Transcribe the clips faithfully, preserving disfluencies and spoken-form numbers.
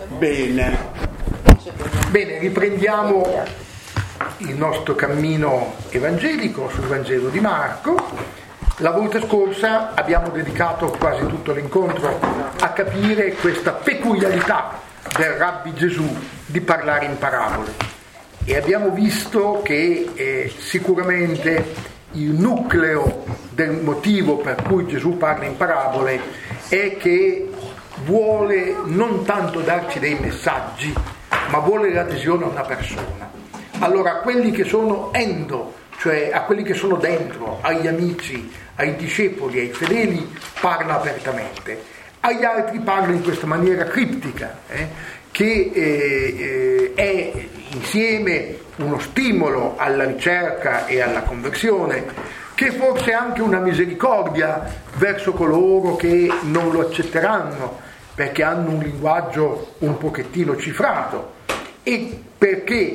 Bene. Bene, riprendiamo il nostro cammino evangelico sul Vangelo di Marco. La volta scorsa abbiamo dedicato quasi tutto l'incontro a capire questa peculiarità del Rabbi Gesù di parlare in parabole, e abbiamo visto che eh, sicuramente il nucleo del motivo per cui Gesù parla in parabole è che vuole non tanto darci dei messaggi, ma vuole l'adesione a una persona. Allora, a quelli che sono endo, cioè a quelli che sono dentro, agli amici, ai discepoli, ai fedeli, parla apertamente. Agli altri parla in questa maniera criptica, eh, che eh, eh, è insieme uno stimolo alla ricerca e alla conversione, che forse è anche una misericordia verso coloro che non lo accetteranno, perché hanno un linguaggio un pochettino cifrato, e perché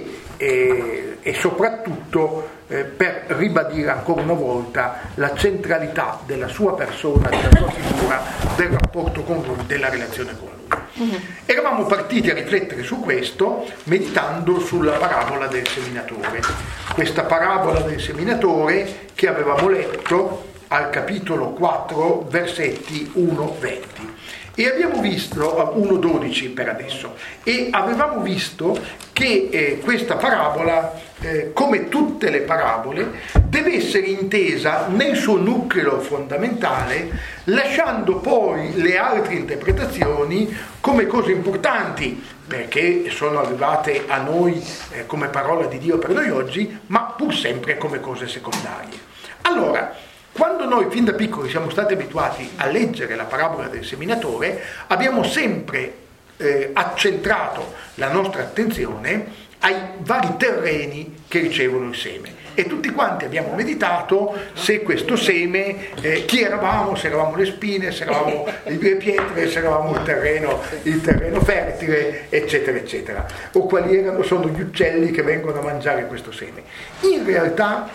eh, e soprattutto eh, per ribadire ancora una volta la centralità della sua persona, della sua figura, del rapporto con lui, della relazione con lui. Uh-huh. Eravamo partiti a riflettere su questo meditando sulla parabola del seminatore, questa parabola del seminatore che avevamo letto al capitolo quattro, versetti uno venti. E abbiamo visto, uno dodici per adesso, e avevamo visto che eh, questa parabola, eh, come tutte le parabole, deve essere intesa nel suo nucleo fondamentale, lasciando poi le altre interpretazioni come cose importanti, perché sono arrivate a noi eh, come parola di Dio per noi oggi, ma pur sempre come cose secondarie. Allora, quando noi fin da piccoli siamo stati abituati a leggere la parabola del seminatore, abbiamo sempre eh, accentrato la nostra attenzione ai vari terreni che ricevono il seme. E tutti quanti abbiamo meditato se questo seme, eh, chi eravamo, se eravamo le spine, se eravamo le due pietre, se eravamo il terreno, il terreno fertile, eccetera, eccetera. O quali erano, sono gli uccelli che vengono a mangiare questo seme. In realtà,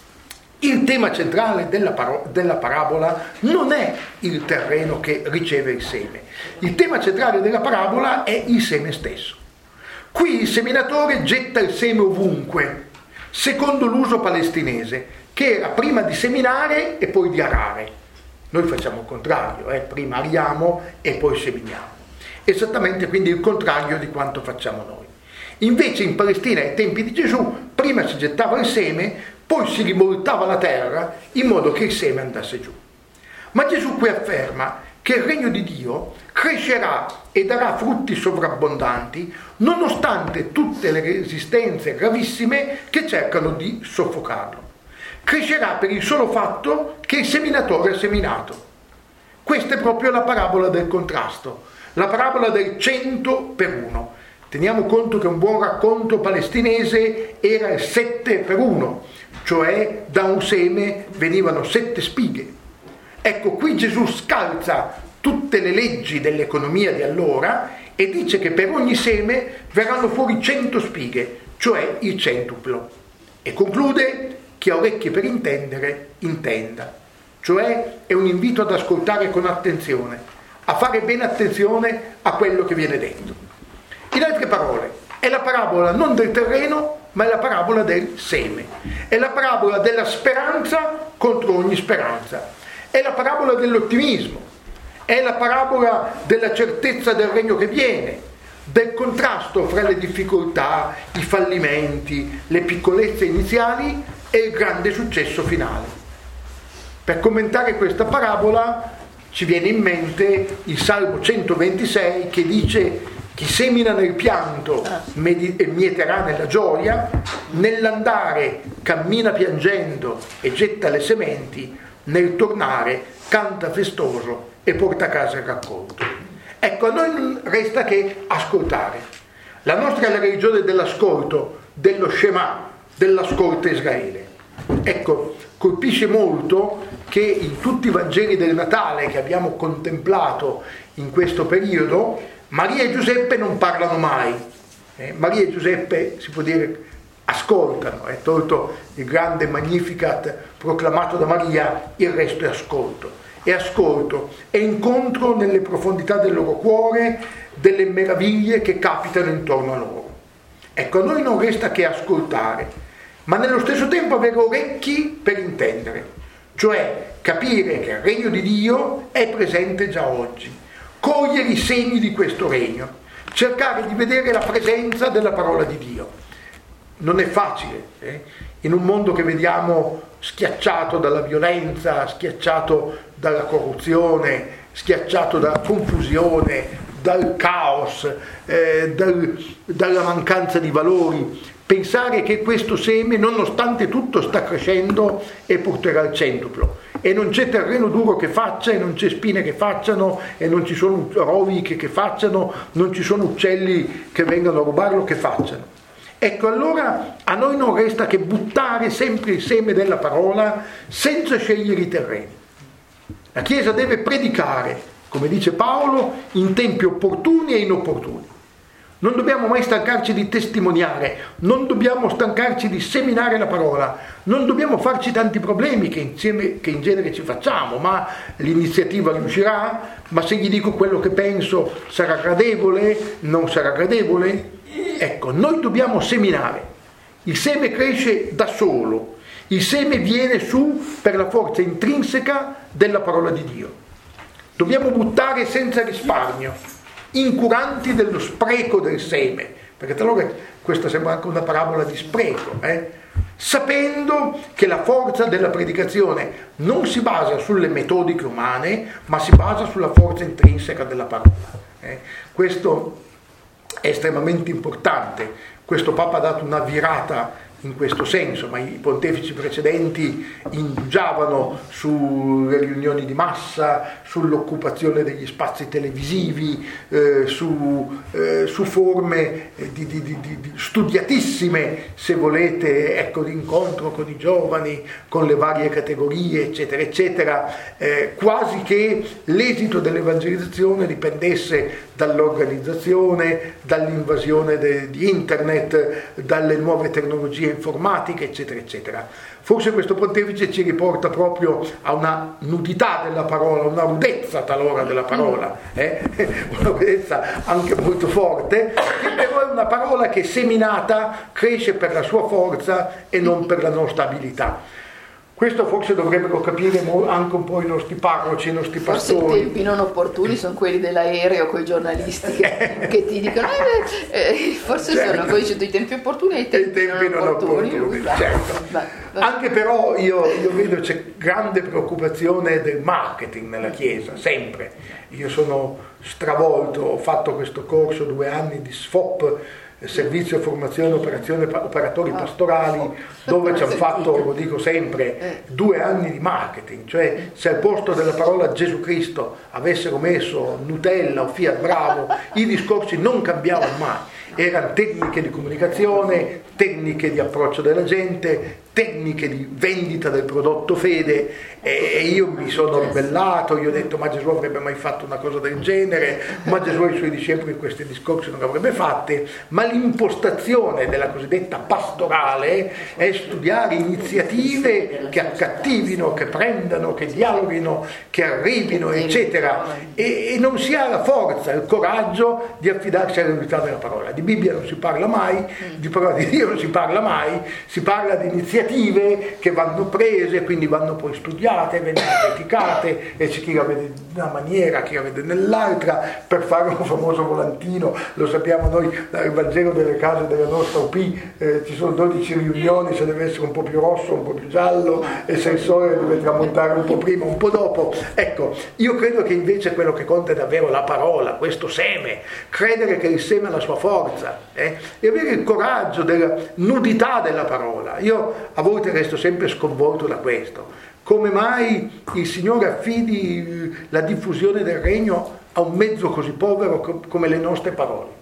il tema centrale della, paro- della parabola non è il terreno che riceve il seme. Il tema centrale della parabola è il seme stesso. Qui il seminatore getta il seme ovunque, secondo l'uso palestinese, che era prima di seminare e poi di arare. Noi facciamo il contrario, eh? Prima ariamo e poi seminiamo. Esattamente quindi il contrario di quanto facciamo noi. Invece in Palestina ai tempi di Gesù, prima si gettava il seme, poi si rimoltava la terra in modo che il seme andasse giù. Ma Gesù qui afferma che il regno di Dio crescerà e darà frutti sovrabbondanti nonostante tutte le resistenze gravissime che cercano di soffocarlo. Crescerà per il solo fatto che il seminatore ha seminato. Questa è proprio la parabola del contrasto, la parabola del cento per uno. Teniamo conto che un buon racconto palestinese era il sette per uno, cioè da un seme venivano sette spighe. Ecco, qui Gesù scalza tutte le leggi dell'economia di allora e dice che per ogni seme verranno fuori cento spighe, cioè il centuplo. E conclude: chi ha orecchie per intendere, intenda. Cioè è un invito ad ascoltare con attenzione, a fare bene attenzione a quello che viene detto. In altre parole, è la parabola non del terreno, ma è la parabola del seme. È la parabola della speranza contro ogni speranza. È la parabola dell'ottimismo. È la parabola della certezza del regno che viene, del contrasto fra le difficoltà, i fallimenti, le piccolezze iniziali e il grande successo finale. Per commentare questa parabola ci viene in mente il Salmo centoventisei che dice: chi semina nel pianto mieterà nella gioia, nell'andare cammina piangendo e getta le sementi, nel tornare canta festoso e porta a casa il raccolto. Ecco, a noi non resta che ascoltare. La nostra è la religione dell'ascolto, dello Shema, dell'ascolto Israele. Ecco, colpisce molto che in tutti i Vangeli del Natale che abbiamo contemplato in questo periodo, Maria e Giuseppe non parlano mai. Eh, Maria e Giuseppe, si può dire, ascoltano. È tolto il grande Magnificat proclamato da Maria, il resto è ascolto. e ascolto e incontro nelle profondità del loro cuore delle meraviglie che capitano intorno a loro. Ecco, a noi non resta che ascoltare, ma nello stesso tempo avere orecchi per intendere, cioè capire che il regno di Dio è presente già oggi, cogliere i segni di questo regno, cercare di vedere la presenza della parola di Dio. Non è facile, eh? In un mondo che vediamo schiacciato dalla violenza, schiacciato dalla corruzione, schiacciato dalla confusione, dal caos, eh, dal, dalla mancanza di valori, pensare che questo seme, nonostante tutto, sta crescendo e porterà al centuplo. E non c'è terreno duro che faccia, e non c'è spine che facciano, e non ci sono rovi che, che facciano, non ci sono uccelli che vengano a rubarlo che facciano. Ecco, allora a noi non resta che buttare sempre il seme della parola senza scegliere i terreni. La Chiesa deve predicare, come dice Paolo, in tempi opportuni e inopportuni. Non dobbiamo mai stancarci di testimoniare, non dobbiamo stancarci di seminare la parola, non dobbiamo farci tanti problemi che, insieme, che in genere ci facciamo, ma l'iniziativa riuscirà? Ma se gli dico quello che penso sarà gradevole? Non sarà gradevole? Ecco, noi dobbiamo seminare. Il seme cresce da solo, il seme viene su per la forza intrinseca della parola di Dio. Dobbiamo buttare senza risparmio, incuranti dello spreco del seme, perché talora questa sembra anche una parabola di spreco, eh? Sapendo che la forza della predicazione non si basa sulle metodiche umane, ma si basa sulla forza intrinseca della parola. Eh? Questo è estremamente importante. Questo Papa ha dato una virata in questo senso, ma i pontefici precedenti indugiavano sulle riunioni di massa, sull'occupazione degli spazi televisivi, eh, su, eh, su forme di, di, di, di studiatissime, se volete, ecco, di incontro con i giovani, con le varie categorie, eccetera, eccetera, eh, quasi che l'esito dell'evangelizzazione dipendesse dall'organizzazione, dall'invasione de, di internet, dalle nuove tecnologie informatiche, eccetera, eccetera. Forse questo pontefice ci riporta proprio a una nudità della parola, una rudezza talora della parola, eh? Una rudezza anche molto forte, che però è una parola che seminata cresce per la sua forza e non per la nostra abilità. Questo forse dovrebbero capire anche un po' i nostri parroci, i nostri pastori. Forse i tempi non opportuni sono quelli dell'aereo con i giornalisti che, che ti dicono eh, eh, forse certo. Sono come dice, i tempi opportuni e i tempi, i tempi non, non opportuni, opportuni certo. va, va. Anche però io, io vedo c'è grande preoccupazione del marketing nella Chiesa, sempre. Io sono stravolto, ho fatto questo corso due anni di S F O P, servizio, formazione, operazione, operatori pastorali, dove ci hanno fatto, lo dico sempre, due anni di marketing, cioè se al posto della parola Gesù Cristo avessero messo Nutella o Fiat Bravo, i discorsi non cambiavano mai, erano tecniche di comunicazione, tecniche di approccio della gente, tecniche di vendita del prodotto fede, e io mi sono ribellato, io ho detto ma Gesù avrebbe mai fatto una cosa del genere, ma Gesù e i suoi discepoli in questi discorsi non avrebbe fatte, ma l'impostazione della cosiddetta pastorale è studiare iniziative che accattivino, che prendano, che dialoghino, che arrivino, eccetera, e, e non si ha la forza, il coraggio di affidarsi all'unità della parola. Di Bibbia non si parla mai, di parola di Dio non si parla mai, si parla di iniziative che vanno prese, quindi vanno poi studiate, vengono praticate, e c'è chi la vede in una maniera, chi la vede nell'altra, per fare un famoso volantino, lo sappiamo noi dal Vangelo delle case della nostra U P, eh, ci sono dodici riunioni, se deve essere un po' più rosso, un po' più giallo, e se il sole deve tramontare un po' prima, un po' dopo. Ecco, io credo che invece quello che conta è davvero la parola, questo seme, credere che il seme ha la sua forza, eh, e avere il coraggio della nudità della parola. Io a volte resto sempre sconvolto da questo. Come mai il Signore affidi la diffusione del regno a un mezzo così povero come le nostre parole?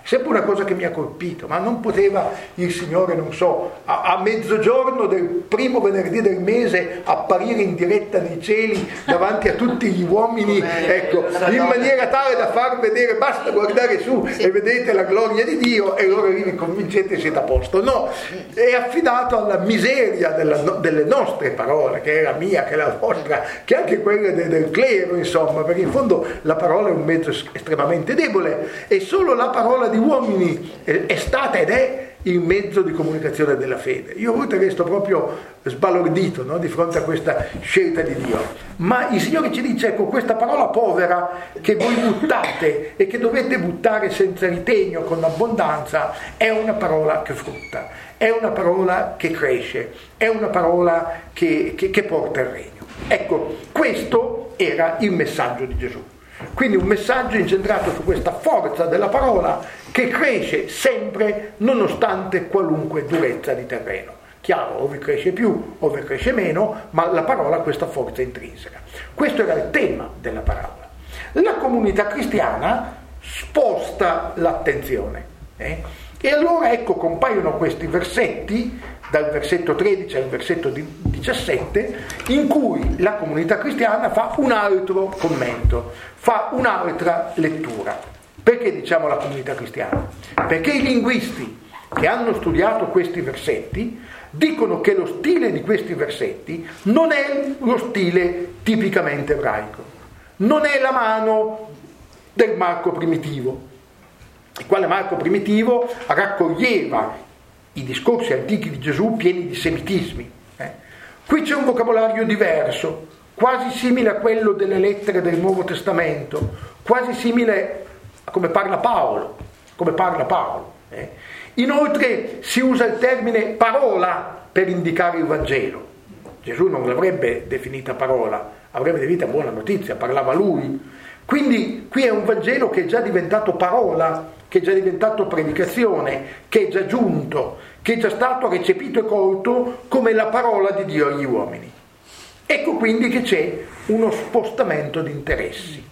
sempre una cosa che mi ha colpito, ma non poteva il Signore, non so, a, a mezzogiorno del primo venerdì del mese apparire in diretta nei cieli davanti a tutti gli uomini, ecco, in maniera tale da far vedere, basta guardare su sì. e vedete la gloria di Dio e allora vi convincete e siete a posto. No, è affidato alla miseria della, delle nostre parole, che è la mia, che è la vostra, che è anche quella del, del clero, insomma, perché in fondo la parola è un mezzo estremamente debole e solo la parola di uomini è stata ed è il mezzo di comunicazione della fede. Io a volte resto proprio sbalordito, no? Di fronte a questa scelta di Dio, ma il Signore ci dice, ecco, questa parola povera che voi buttate e che dovete buttare senza ritegno, con abbondanza, è una parola che frutta, è una parola che cresce, è una parola che, che, che porta il regno. Ecco, questo era il messaggio di Gesù. Quindi un messaggio incentrato su questa forza della parola che cresce sempre nonostante qualunque durezza di terreno. Chiaro, ove cresce più, ove cresce meno, ma la parola ha questa forza intrinseca. Questo era il tema della parabola. La comunità cristiana sposta l'attenzione. Eh? E allora ecco compaiono questi versetti, dal versetto tredici al versetto diciassette, in cui la comunità cristiana fa un altro commento, fa un'altra lettura. Perché diciamo la comunità cristiana? Perché i linguisti che hanno studiato questi versetti dicono che lo stile di questi versetti non è lo stile tipicamente ebraico, non è la mano del Marco primitivo, il quale Marco primitivo raccoglieva i discorsi antichi di Gesù pieni di semitismi. Eh? Qui c'è un vocabolario diverso, quasi simile a quello delle lettere del Nuovo Testamento, quasi simile a come parla Paolo, come parla Paolo. Eh? Inoltre si usa il termine parola per indicare il Vangelo. Gesù non l'avrebbe definita parola, avrebbe definita buona notizia, parlava lui. Quindi qui è un Vangelo che è già diventato parola, che è già diventato predicazione, che è già giunto, che è già stato recepito e colto come la parola di Dio agli uomini. Ecco quindi che c'è uno spostamento di interessi.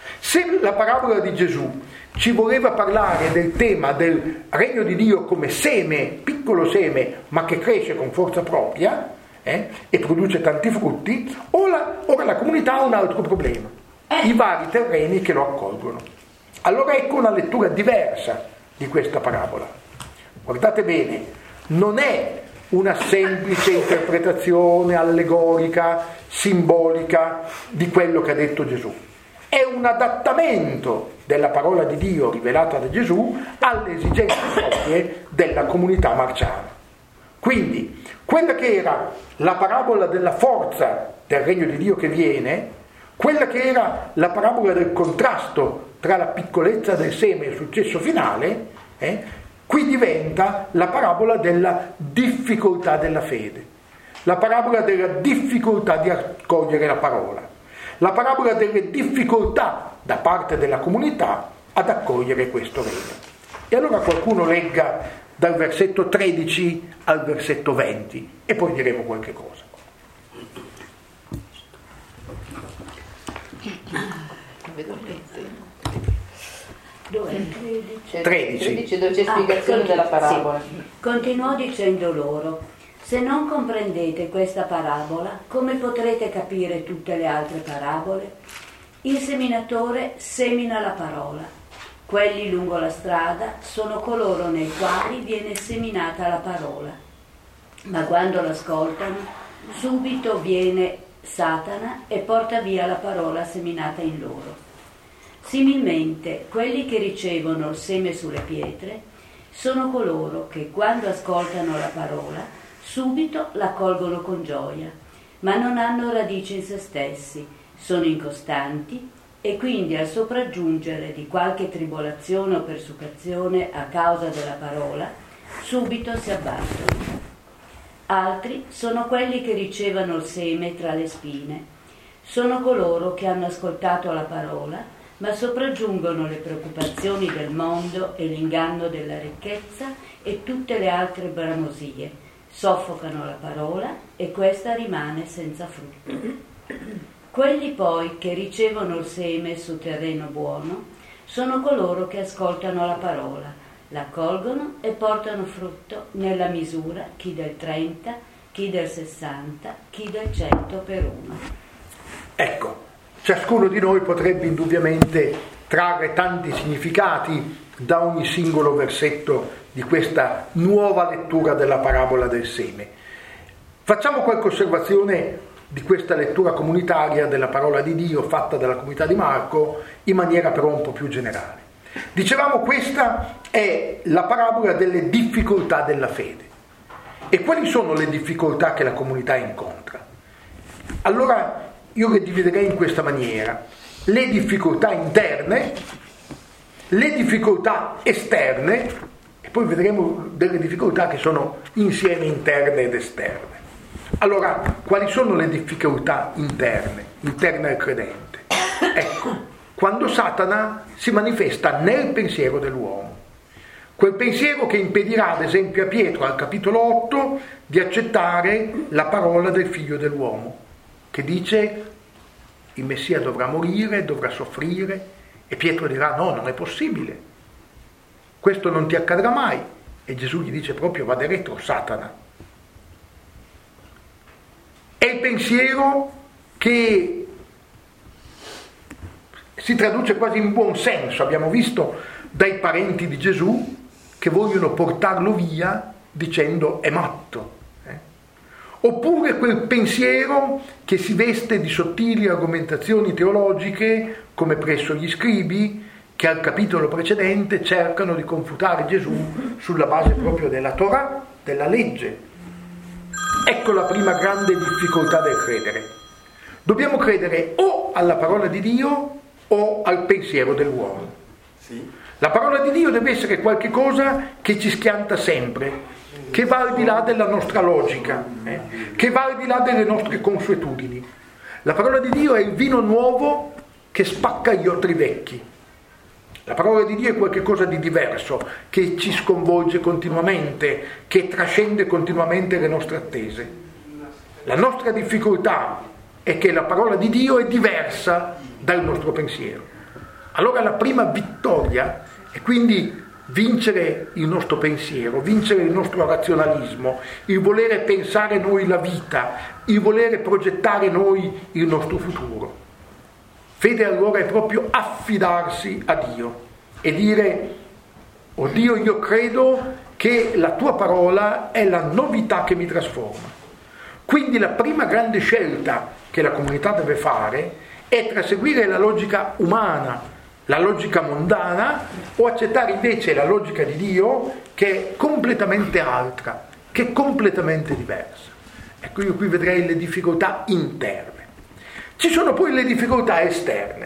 Se la parabola di Gesù ci voleva parlare del tema del regno di Dio come seme, piccolo seme, ma che cresce con forza propria eh, e produce tanti frutti, ora, ora la comunità ha un altro problema, i vari terreni che lo accolgono. Allora ecco una lettura diversa di questa parabola. Guardate bene, non è una semplice interpretazione allegorica, simbolica di quello che ha detto Gesù. È un adattamento della parola di Dio rivelata da Gesù alle esigenze proprie della comunità marciana. Quindi, quella che era la parabola della forza del regno di Dio che viene, quella che era la parabola del contrasto tra la piccolezza del seme e il successo finale, eh, qui diventa la parabola della difficoltà della fede, la parabola della difficoltà di accogliere la parola, la parabola delle difficoltà da parte della comunità ad accogliere questo regno. E allora qualcuno legga dal versetto tredici al versetto venti e poi diremo qualche cosa. Vedo il Dove? tredici. tredici dove c'è spiegazione ah, della parabola. Sì. Continuò dicendo loro: se non comprendete questa parabola, come potrete capire tutte le altre parabole? Il seminatore semina la parola. Quelli lungo la strada sono coloro nei quali viene seminata la parola. Ma quando l'ascoltano, subito viene Satana e porta via la parola seminata in loro. Similmente, quelli che ricevono il seme sulle pietre sono coloro che, quando ascoltano la parola, subito la accolgono con gioia, ma non hanno radice in se stessi, sono incostanti e quindi al sopraggiungere di qualche tribolazione o persuasione a causa della parola, subito si abbattono. Altri sono quelli che ricevono il seme tra le spine, sono coloro che hanno ascoltato la parola, ma sopraggiungono le preoccupazioni del mondo e l'inganno della ricchezza e tutte le altre bramosie, soffocano la parola e questa rimane senza frutto. Quelli poi che ricevono il seme su terreno buono sono coloro che ascoltano la parola, l'accolgono e portano frutto nella misura, chi del trenta, chi del sessanta, chi del cento per uno. Ecco, ciascuno di noi potrebbe indubbiamente trarre tanti significati da ogni singolo versetto di questa nuova lettura della parabola del seme. Facciamo qualche osservazione di questa lettura comunitaria della parola di Dio fatta dalla comunità di Marco in maniera però un po' più generale. Dicevamo, questa è la parabola delle difficoltà della fede. E quali sono le difficoltà che la comunità incontra? Allora io le dividerei in questa maniera: le difficoltà interne, le difficoltà esterne, e poi vedremo delle difficoltà che sono insieme interne ed esterne. Allora, quali sono le difficoltà interne, interne al credente? Ecco, quando Satana si manifesta nel pensiero dell'uomo, quel pensiero che impedirà, ad esempio, a Pietro al capitolo otto di accettare la parola del figlio dell'uomo, che dice: il Messia dovrà morire, dovrà soffrire, e Pietro dirà: no, non è possibile, questo non ti accadrà mai. E Gesù gli dice proprio: vada retro, Satana. È il pensiero che si traduce quasi in buon senso, abbiamo visto dai parenti di Gesù che vogliono portarlo via dicendo: è matto. Eh? Oppure quel pensiero che si veste di sottili argomentazioni teologiche, come presso gli scribi, che al capitolo precedente cercano di confutare Gesù sulla base proprio della Torah, della legge. Ecco la prima grande difficoltà del credere. Dobbiamo credere o alla parola di Dio o al pensiero dell'uomo. Sì. La parola di Dio deve essere qualche cosa che ci schianta sempre, che va al di là della nostra logica, eh? che va al di là delle nostre consuetudini. La parola di Dio è il vino nuovo che spacca gli otri vecchi. La parola di Dio è qualche cosa di diverso, che ci sconvolge continuamente, che trascende continuamente le nostre attese. La nostra difficoltà è che la parola di Dio è diversa dal nostro pensiero. Allora la prima vittoria è quindi vincere il nostro pensiero, vincere il nostro razionalismo, il volere pensare noi la vita, il volere progettare noi il nostro futuro. Fede allora è proprio affidarsi a Dio e dire: oh Dio, io credo che la tua parola è la novità che mi trasforma. Quindi la prima grande scelta che la comunità deve fare è tra seguire la logica umana, la logica mondana, o accettare invece la logica di Dio, che è completamente altra, che è completamente diversa. Ecco, io qui vedrei le difficoltà interne. Ci sono poi le difficoltà esterne,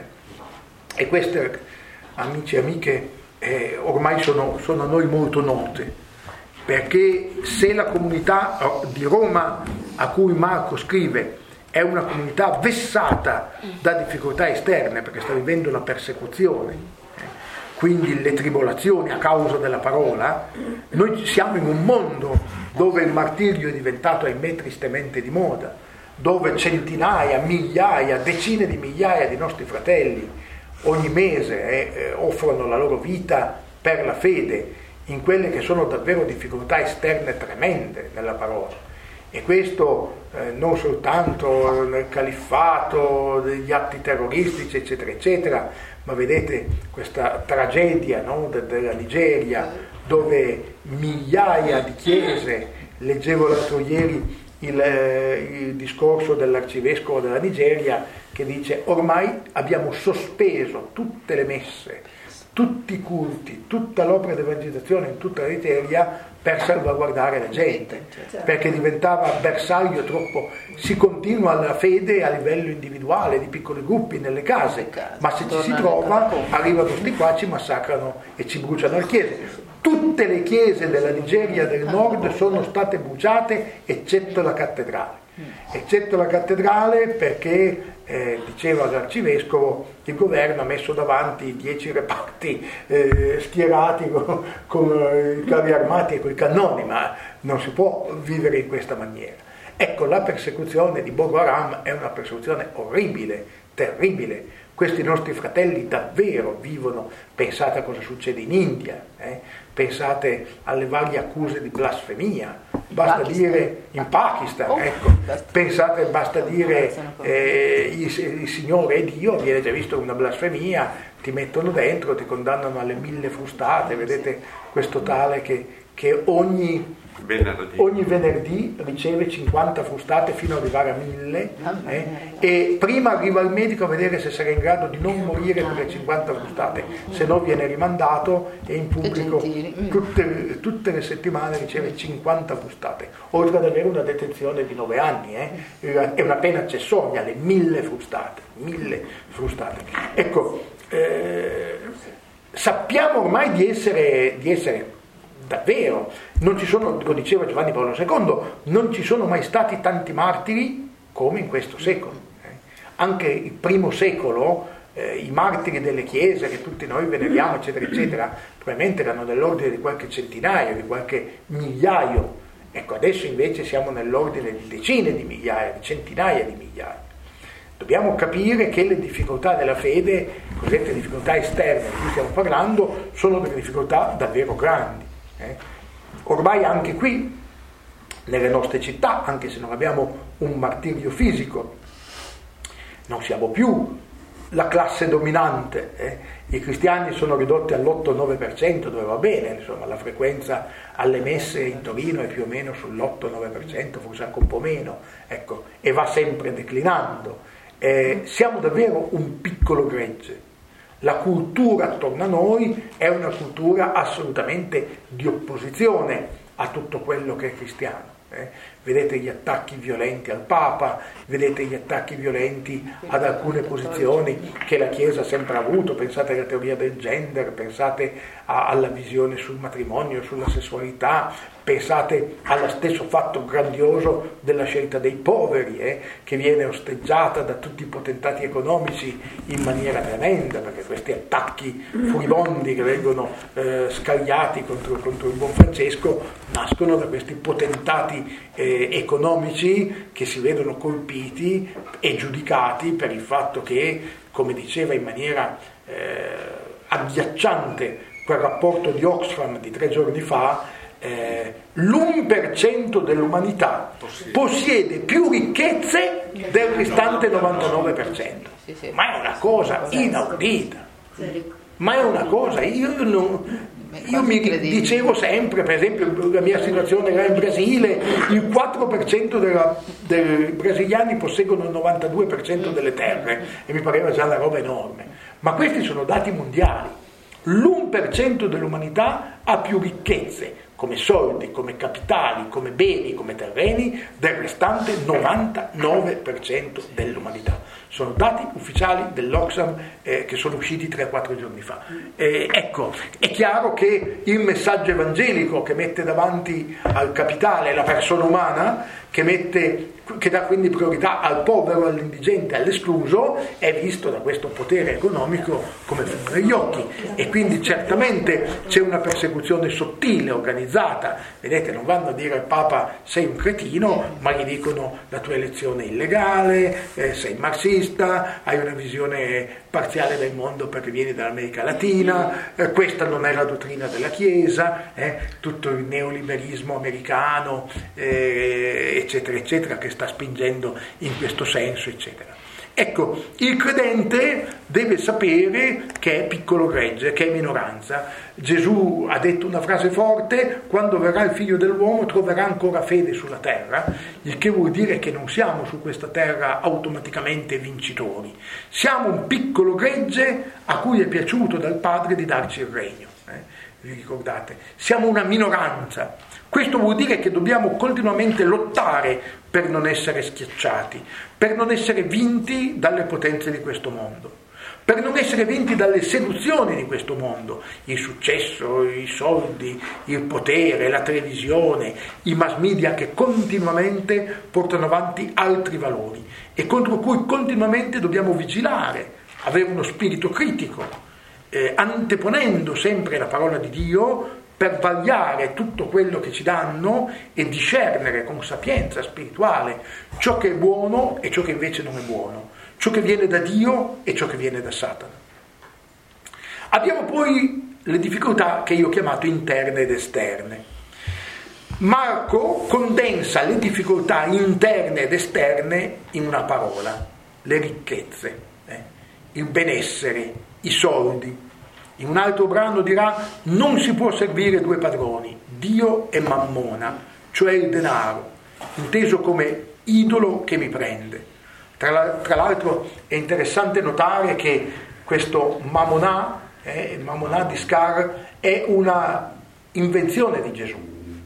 e queste, amici e amiche, eh, ormai sono, sono a noi molto note, perché se la comunità di Roma a cui Marco scrive è una comunità vessata da difficoltà esterne, perché sta vivendo la persecuzione, eh, quindi le tribolazioni a causa della parola, noi siamo in un mondo dove il martirio è diventato, ahimè, tristemente di moda, dove centinaia, migliaia, decine di migliaia di nostri fratelli ogni mese eh, offrono la loro vita per la fede in quelle che sono davvero difficoltà esterne tremende nella parola. E questo eh, non soltanto nel califfato, degli atti terroristici, eccetera, eccetera, ma vedete questa tragedia, no, de- della Nigeria, dove migliaia di chiese, leggevo l'altro ieri Il, il discorso dell'arcivescovo della Nigeria, che dice: ormai abbiamo sospeso tutte le messe, tutti i culti, tutta l'opera di evangelizzazione in tutta la Nigeria per salvaguardare la gente, perché diventava bersaglio troppo. Si continua alla fede a livello individuale, di piccoli gruppi nelle case, ma se ci si trova arrivano questi qua, ci massacrano e ci bruciano le chiese. Tutte le chiese della Nigeria del nord sono state bruciate eccetto la cattedrale, eccetto la cattedrale perché, eh, diceva l'arcivescovo, il governo ha messo davanti dieci reparti eh, schierati con, con i carri armati e con i cannoni, ma non si può vivere in questa maniera. Ecco, la persecuzione di Boko Haram è una persecuzione orribile, terribile, questi nostri fratelli davvero vivono, pensate a cosa succede in India, eh? Pensate alle varie accuse di blasfemia, basta Pakistan. dire in Pakistan, Oh, ecco, pensate, basta dire eh, il, il Signore è Dio, viene già visto una blasfemia, ti mettono dentro, ti condannano alle mille frustate, vedete questo tale che, che ogni... Venerdì. ogni venerdì riceve cinquanta frustate fino ad arrivare a mille eh, e prima arriva al medico a vedere se sarà in grado di non morire per le cinquanta frustate, se no viene rimandato e in pubblico tutte, tutte le settimane riceve cinquanta frustate, oltre ad avere una detenzione di nove anni, eh. È una pena accessoria, le mille frustate, mille frustate. Ecco, eh, sappiamo ormai di essere, di essere davvero, non ci sono, lo diceva Giovanni Paolo secondo, non ci sono mai stati tanti martiri come in questo secolo. Eh. Anche il primo secolo, eh, i martiri delle chiese che tutti noi veneriamo, eccetera, eccetera, probabilmente erano dell'ordine di qualche centinaio, di qualche migliaio. Ecco, adesso invece siamo nell'ordine di decine di migliaia, di centinaia di migliaia. Dobbiamo capire che le difficoltà della fede, cosiddette difficoltà esterne di cui stiamo parlando, sono delle difficoltà davvero grandi. Eh? Ormai anche qui nelle nostre città, anche se non abbiamo un martirio fisico, non siamo più la classe dominante, eh? I cristiani sono ridotti all'otto nove per cento, dove va bene, insomma la frequenza alle messe in Torino è più o meno sull'otto nove per cento, forse anche un po' meno, ecco, e va sempre declinando. Eh, siamo davvero un piccolo gregge. La cultura attorno a noi è una cultura assolutamente di opposizione a tutto quello che è cristiano. Eh? Vedete gli attacchi violenti al Papa, vedete gli attacchi violenti ad alcune posizioni che la Chiesa ha sempre avuto, pensate alla teoria del gender, pensate a, alla visione sul matrimonio, sulla sessualità, pensate allo stesso fatto grandioso della scelta dei poveri, eh, che viene osteggiata da tutti i potentati economici in maniera tremenda, perché questi attacchi furibondi che vengono eh, scagliati contro, contro il buon Francesco nascono da questi potentati eh, economici che si vedono colpiti e giudicati per il fatto che, come diceva in maniera eh, agghiacciante quel rapporto di Oxfam di tre giorni fa, eh, l'uno per cento dell'umanità possiede più ricchezze del restante novantanove per cento. Ma è una cosa inaudita, ma è una cosa, io non... Io mi dicevo sempre, per esempio, la mia situazione era in Brasile, il quattro per cento della, dei brasiliani posseggono il novantadue per cento delle terre e mi pareva già una roba enorme. Ma questi sono dati mondiali. L'uno per cento dell'umanità ha più ricchezze, come soldi, come capitali, come beni, come terreni, del restante novantanove per cento dell'umanità. Sono dati ufficiali dell'Oxfam eh, che sono usciti tre o quattro giorni fa. Eh, ecco, è chiaro che il messaggio evangelico che mette davanti al capitale la persona umana, che, mette, che dà quindi priorità al povero, all'indigente, all'escluso, è visto da questo potere economico come fumo negli occhi. E quindi certamente c'è una persecuzione sottile, organizzata. Vedete, non vanno a dire al Papa sei un cretino, ma gli dicono la tua elezione è illegale, eh, sei marxista, hai una visione parziale del mondo perché vieni dall'America Latina, eh, questa non è la dottrina della Chiesa, eh, tutto il neoliberismo americano, eh, eccetera, eccetera, che sta spingendo in questo senso, eccetera. Ecco, il credente deve sapere che è piccolo gregge, che è minoranza. Gesù ha detto una frase forte: quando verrà il figlio dell'uomo troverà ancora fede sulla terra, il che vuol dire che non siamo su questa terra automaticamente vincitori. Siamo un piccolo gregge a cui è piaciuto dal Padre di darci il regno. Eh? Vi ricordate? Siamo una minoranza. Questo vuol dire che dobbiamo continuamente lottare per non essere schiacciati, per non essere vinti dalle potenze di questo mondo, per non essere vinti dalle seduzioni di questo mondo, il successo, i soldi, il potere, la televisione, i mass media che continuamente portano avanti altri valori e contro cui continuamente dobbiamo vigilare, avere uno spirito critico, eh, anteponendo sempre la parola di Dio per vagliare tutto quello che ci danno e discernere con sapienza spirituale ciò che è buono e ciò che invece non è buono, ciò che viene da Dio e ciò che viene da Satana. Abbiamo poi le difficoltà che io ho chiamato interne ed esterne. Marco condensa le difficoltà interne ed esterne in una parola: le ricchezze, eh, il benessere, i soldi. In un altro brano dirà: non si può servire due padroni, Dio e Mammona, cioè il denaro, inteso come idolo che mi prende. Tra, la, tra l'altro è interessante notare che questo Mammonà, eh, il Mammonà di Scar, è una invenzione di Gesù.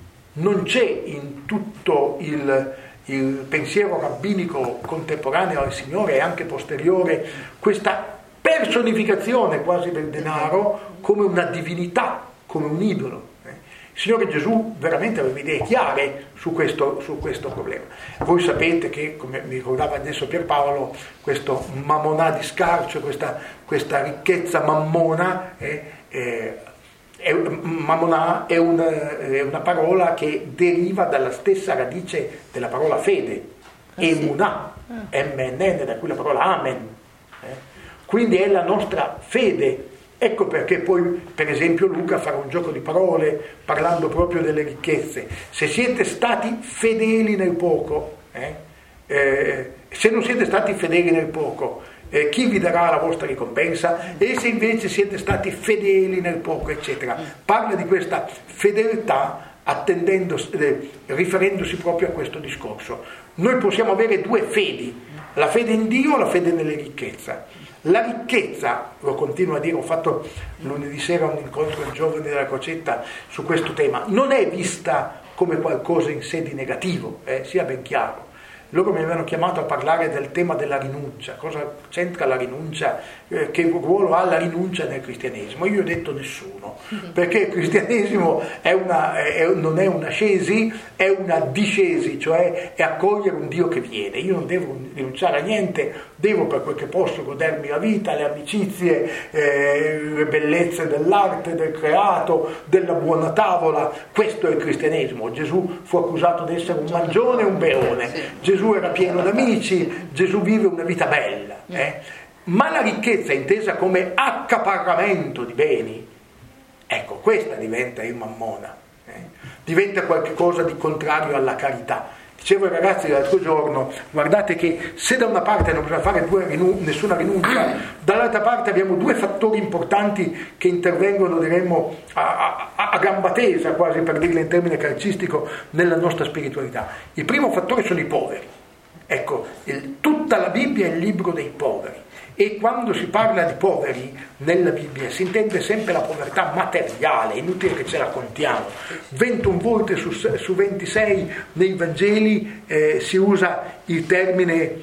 Non c'è in tutto il, il pensiero rabbinico contemporaneo al Signore e anche posteriore questa personificazione quasi del denaro come una divinità, come un idolo. Il Signore Gesù veramente aveva idee chiare su questo, su questo problema. Voi sapete che, come mi ricordava adesso Pierpaolo, questo Mammonà di Scarcio, questa, questa ricchezza mammona, eh, eh, è, Mammonà è una, è una parola che deriva dalla stessa radice della parola fede, emunà, M N N, da cui la parola amen. Eh. Quindi è la nostra fede. Ecco perché poi, per esempio, Luca farà un gioco di parole parlando proprio delle ricchezze. Se siete stati fedeli nel poco, eh, eh, se non siete stati fedeli nel poco, eh, chi vi darà la vostra ricompensa? E se invece siete stati fedeli nel poco, eccetera. Parla di questa fedeltà attendendo, eh, riferendosi proprio a questo discorso. Noi possiamo avere due fedi, la fede in Dio e la fede nelle ricchezze. La ricchezza, lo continuo a dire, ho fatto lunedì sera un incontro con i giovani della Crocetta su questo tema, non è vista come qualcosa in sé di negativo, eh, sia ben chiaro. Loro mi avevano chiamato a parlare del tema della rinuncia, cosa c'entra la rinuncia, eh, che ruolo ha la rinuncia nel cristianesimo? Io ho detto nessuno, perché il cristianesimo è una, è, non è un'ascesi, è una discesi, cioè è accogliere un Dio che viene. Io non devo rinunciare a niente, devo per quel che posso godermi la vita, le amicizie, eh, le bellezze dell'arte, del creato, della buona tavola. Questo è il cristianesimo. Gesù fu accusato di essere un mangione e un beone. Gesù era pieno d'amici, Gesù vive una vita bella, eh? Ma la ricchezza intesa come accaparramento di beni, ecco, questa diventa il mammona, eh? Diventa qualcosa di contrario alla carità. Dicevo ai ragazzi l'altro giorno, guardate che se da una parte non bisogna fare due rinun- nessuna rinuncia, dall'altra parte abbiamo due fattori importanti che intervengono, diremmo, a, a, a gamba tesa, quasi per dirla in termine calcistico, nella nostra spiritualità. Il primo fattore sono i poveri. Ecco, il, tutta la Bibbia è il libro dei poveri. E quando si parla di poveri nella Bibbia si intende sempre la povertà materiale, è inutile che ce la contiamo. ventuno volte su, su ventisei nei Vangeli eh, si usa il termine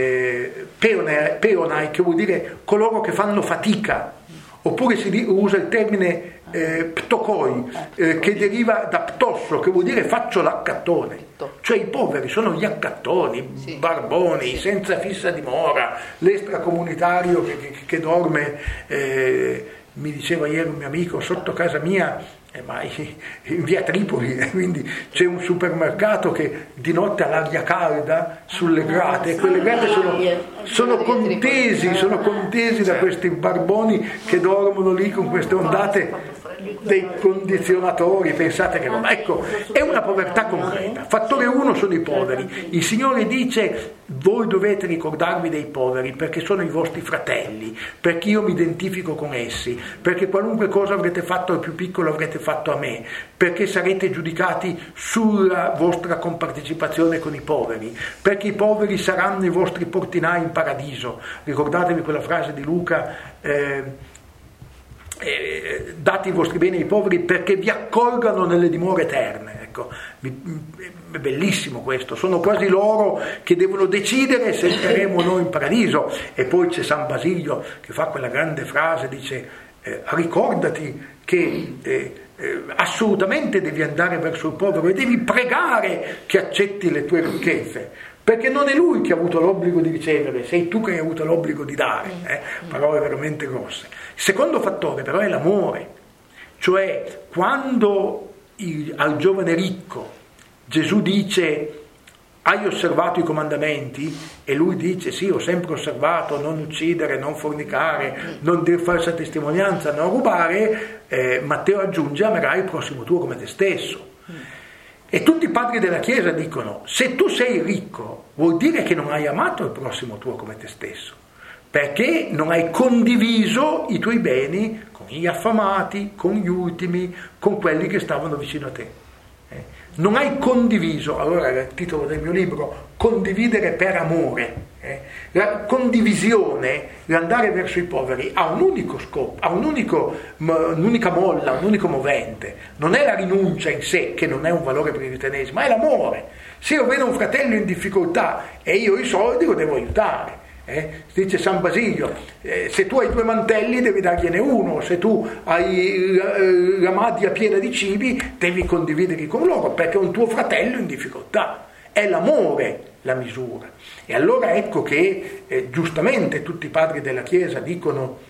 eh, peonai, che vuol dire coloro che fanno fatica, oppure si usa il termine eh, ptokoi, eh, che deriva da ptosso, che vuol dire faccio l'accattone. Cioè i poveri sono gli accattoni, sì, barboni, sì, senza fissa dimora, l'extracomunitario che, che, che dorme, eh, mi diceva ieri un mio amico, sotto casa mia, eh, ma in via Tripoli, eh, quindi c'è un supermercato che di notte ha l'aria calda sulle grate, e quelle grate sono, sono contesi, sono contesi da questi barboni che dormono lì con queste ondate dei condizionatori. Pensate che ecco, è una povertà concreta. Fattore uno sono i poveri. Il Signore dice: voi dovete ricordarvi dei poveri perché sono i vostri fratelli, perché io mi identifico con essi, perché qualunque cosa avrete fatto al più piccolo avrete fatto a me, perché sarete giudicati sulla vostra compartecipazione con i poveri, perché i poveri saranno i vostri portinai in paradiso. Ricordatevi quella frase di Luca, eh, Eh, date i vostri beni ai poveri perché vi accolgano nelle dimore eterne. Ecco, è bellissimo questo. Sono quasi loro che devono decidere se entreremo noi in paradiso. E poi c'è San Basilio che fa quella grande frase, dice eh, ricordati che eh, eh, assolutamente devi andare verso il povero e devi pregare che accetti le tue ricchezze, perché non è lui che ha avuto l'obbligo di ricevere, sei tu che hai avuto l'obbligo di dare. Eh? Parole veramente grosse. Il secondo fattore però è l'amore, cioè quando il, al giovane ricco Gesù dice hai osservato i comandamenti? E lui dice sì, ho sempre osservato, non uccidere, non fornicare, non dire falsa testimonianza, non rubare. eh, Matteo aggiunge, amerai il prossimo tuo come te stesso. E tutti i padri della Chiesa dicono, se tu sei ricco vuol dire che non hai amato il prossimo tuo come te stesso, perché non hai condiviso i tuoi beni con gli affamati, con gli ultimi, con quelli che stavano vicino a te. Eh? Non hai condiviso, allora il titolo del mio libro, Condividere per amore. Eh? La condivisione, l'andare verso i poveri, ha un unico scopo, ha un unico, un'unica molla, un unico movente. Non è la rinuncia in sé, che non è un valore per il cristianesimo, ma è l'amore. Se io vedo un fratello in difficoltà e io ho i soldi, lo devo aiutare. Eh? Dice San Basilio, eh, se tu hai due mantelli devi dargliene uno, se tu hai la, la madia piena di cibi devi condividerli con loro, perché è un tuo fratello in difficoltà. È l'amore la misura. E allora ecco che eh, giustamente tutti i padri della Chiesa dicono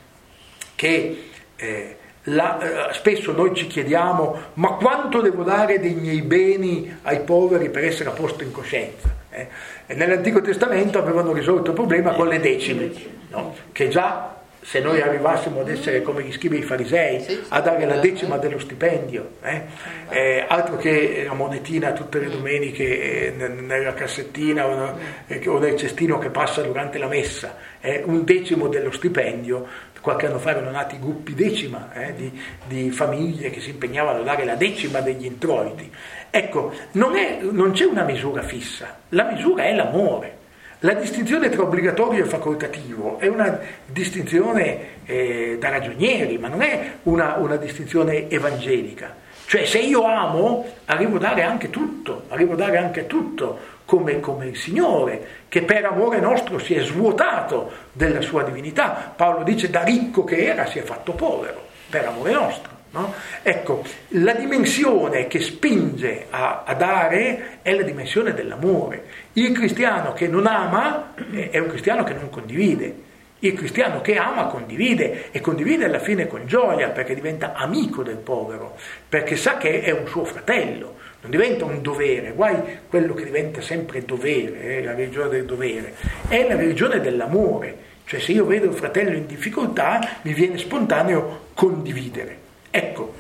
che eh, la, eh, spesso noi ci chiediamo, ma quanto devo dare dei miei beni ai poveri per essere a posto in coscienza? Eh? E nell'Antico Testamento avevano risolto il problema con le decime, no? Che già se noi arrivassimo ad essere come gli scribi i farisei, sì, sì, a dare la decima dello stipendio, eh? Eh, altro che una monetina tutte le domeniche eh, nella cassettina o, no, eh, o nel cestino che passa durante la messa, eh? Un decimo dello stipendio. Qualche anno fa erano nati gruppi decima eh, di, di famiglie che si impegnavano a dare la decima degli introiti. Ecco, non, è, non c'è una misura fissa, la misura è l'amore. La distinzione tra obbligatorio e facoltativo è una distinzione eh, da ragionieri, ma non è una, una distinzione evangelica. Cioè se io amo, arrivo a dare anche tutto, arrivo a dare anche tutto, come, come il Signore, che per amore nostro si è svuotato della sua divinità. Paolo dice, da ricco che era si è fatto povero, per amore nostro. No? Ecco, la dimensione che spinge a, a dare è la dimensione dell'amore. Il cristiano che non ama è un cristiano che non condivide. Il cristiano che ama condivide, e condivide alla fine con gioia, perché diventa amico del povero, perché sa che è un suo fratello, non diventa un dovere. Guai quello che diventa sempre dovere, eh, la religione del dovere, è la religione dell'amore. Cioè se io vedo il fratello in difficoltà mi viene spontaneo condividere. Ecco,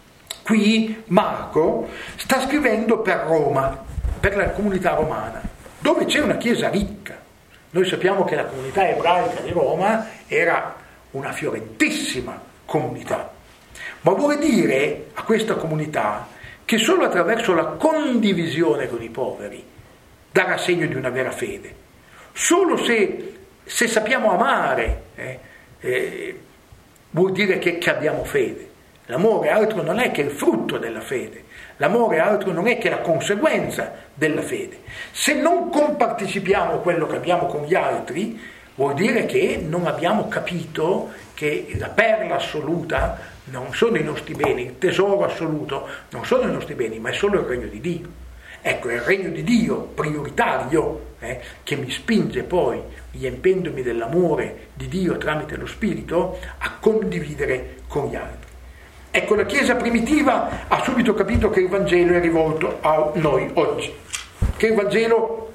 qui Marco sta scrivendo per Roma, per la comunità romana, dove c'è una chiesa ricca. Noi sappiamo che la comunità ebraica di Roma era una fiorentissima comunità, ma vuole dire a questa comunità che solo attraverso la condivisione con i poveri darà segno di una vera fede. Solo se, se sappiamo amare eh, eh, vuol dire che, che abbiamo fede. L'amore altro non è che il frutto della fede, l'amore altro non è che la conseguenza della fede. Se non compartecipiamo quello che abbiamo con gli altri, vuol dire che non abbiamo capito che la perla assoluta non sono i nostri beni, il tesoro assoluto non sono i nostri beni, ma è solo il regno di Dio. Ecco, è il regno di Dio prioritario eh, che mi spinge poi, riempendomi dell'amore di Dio tramite lo Spirito, a condividere con gli altri. Ecco, la Chiesa primitiva ha subito capito che il Vangelo è rivolto a noi oggi, che il Vangelo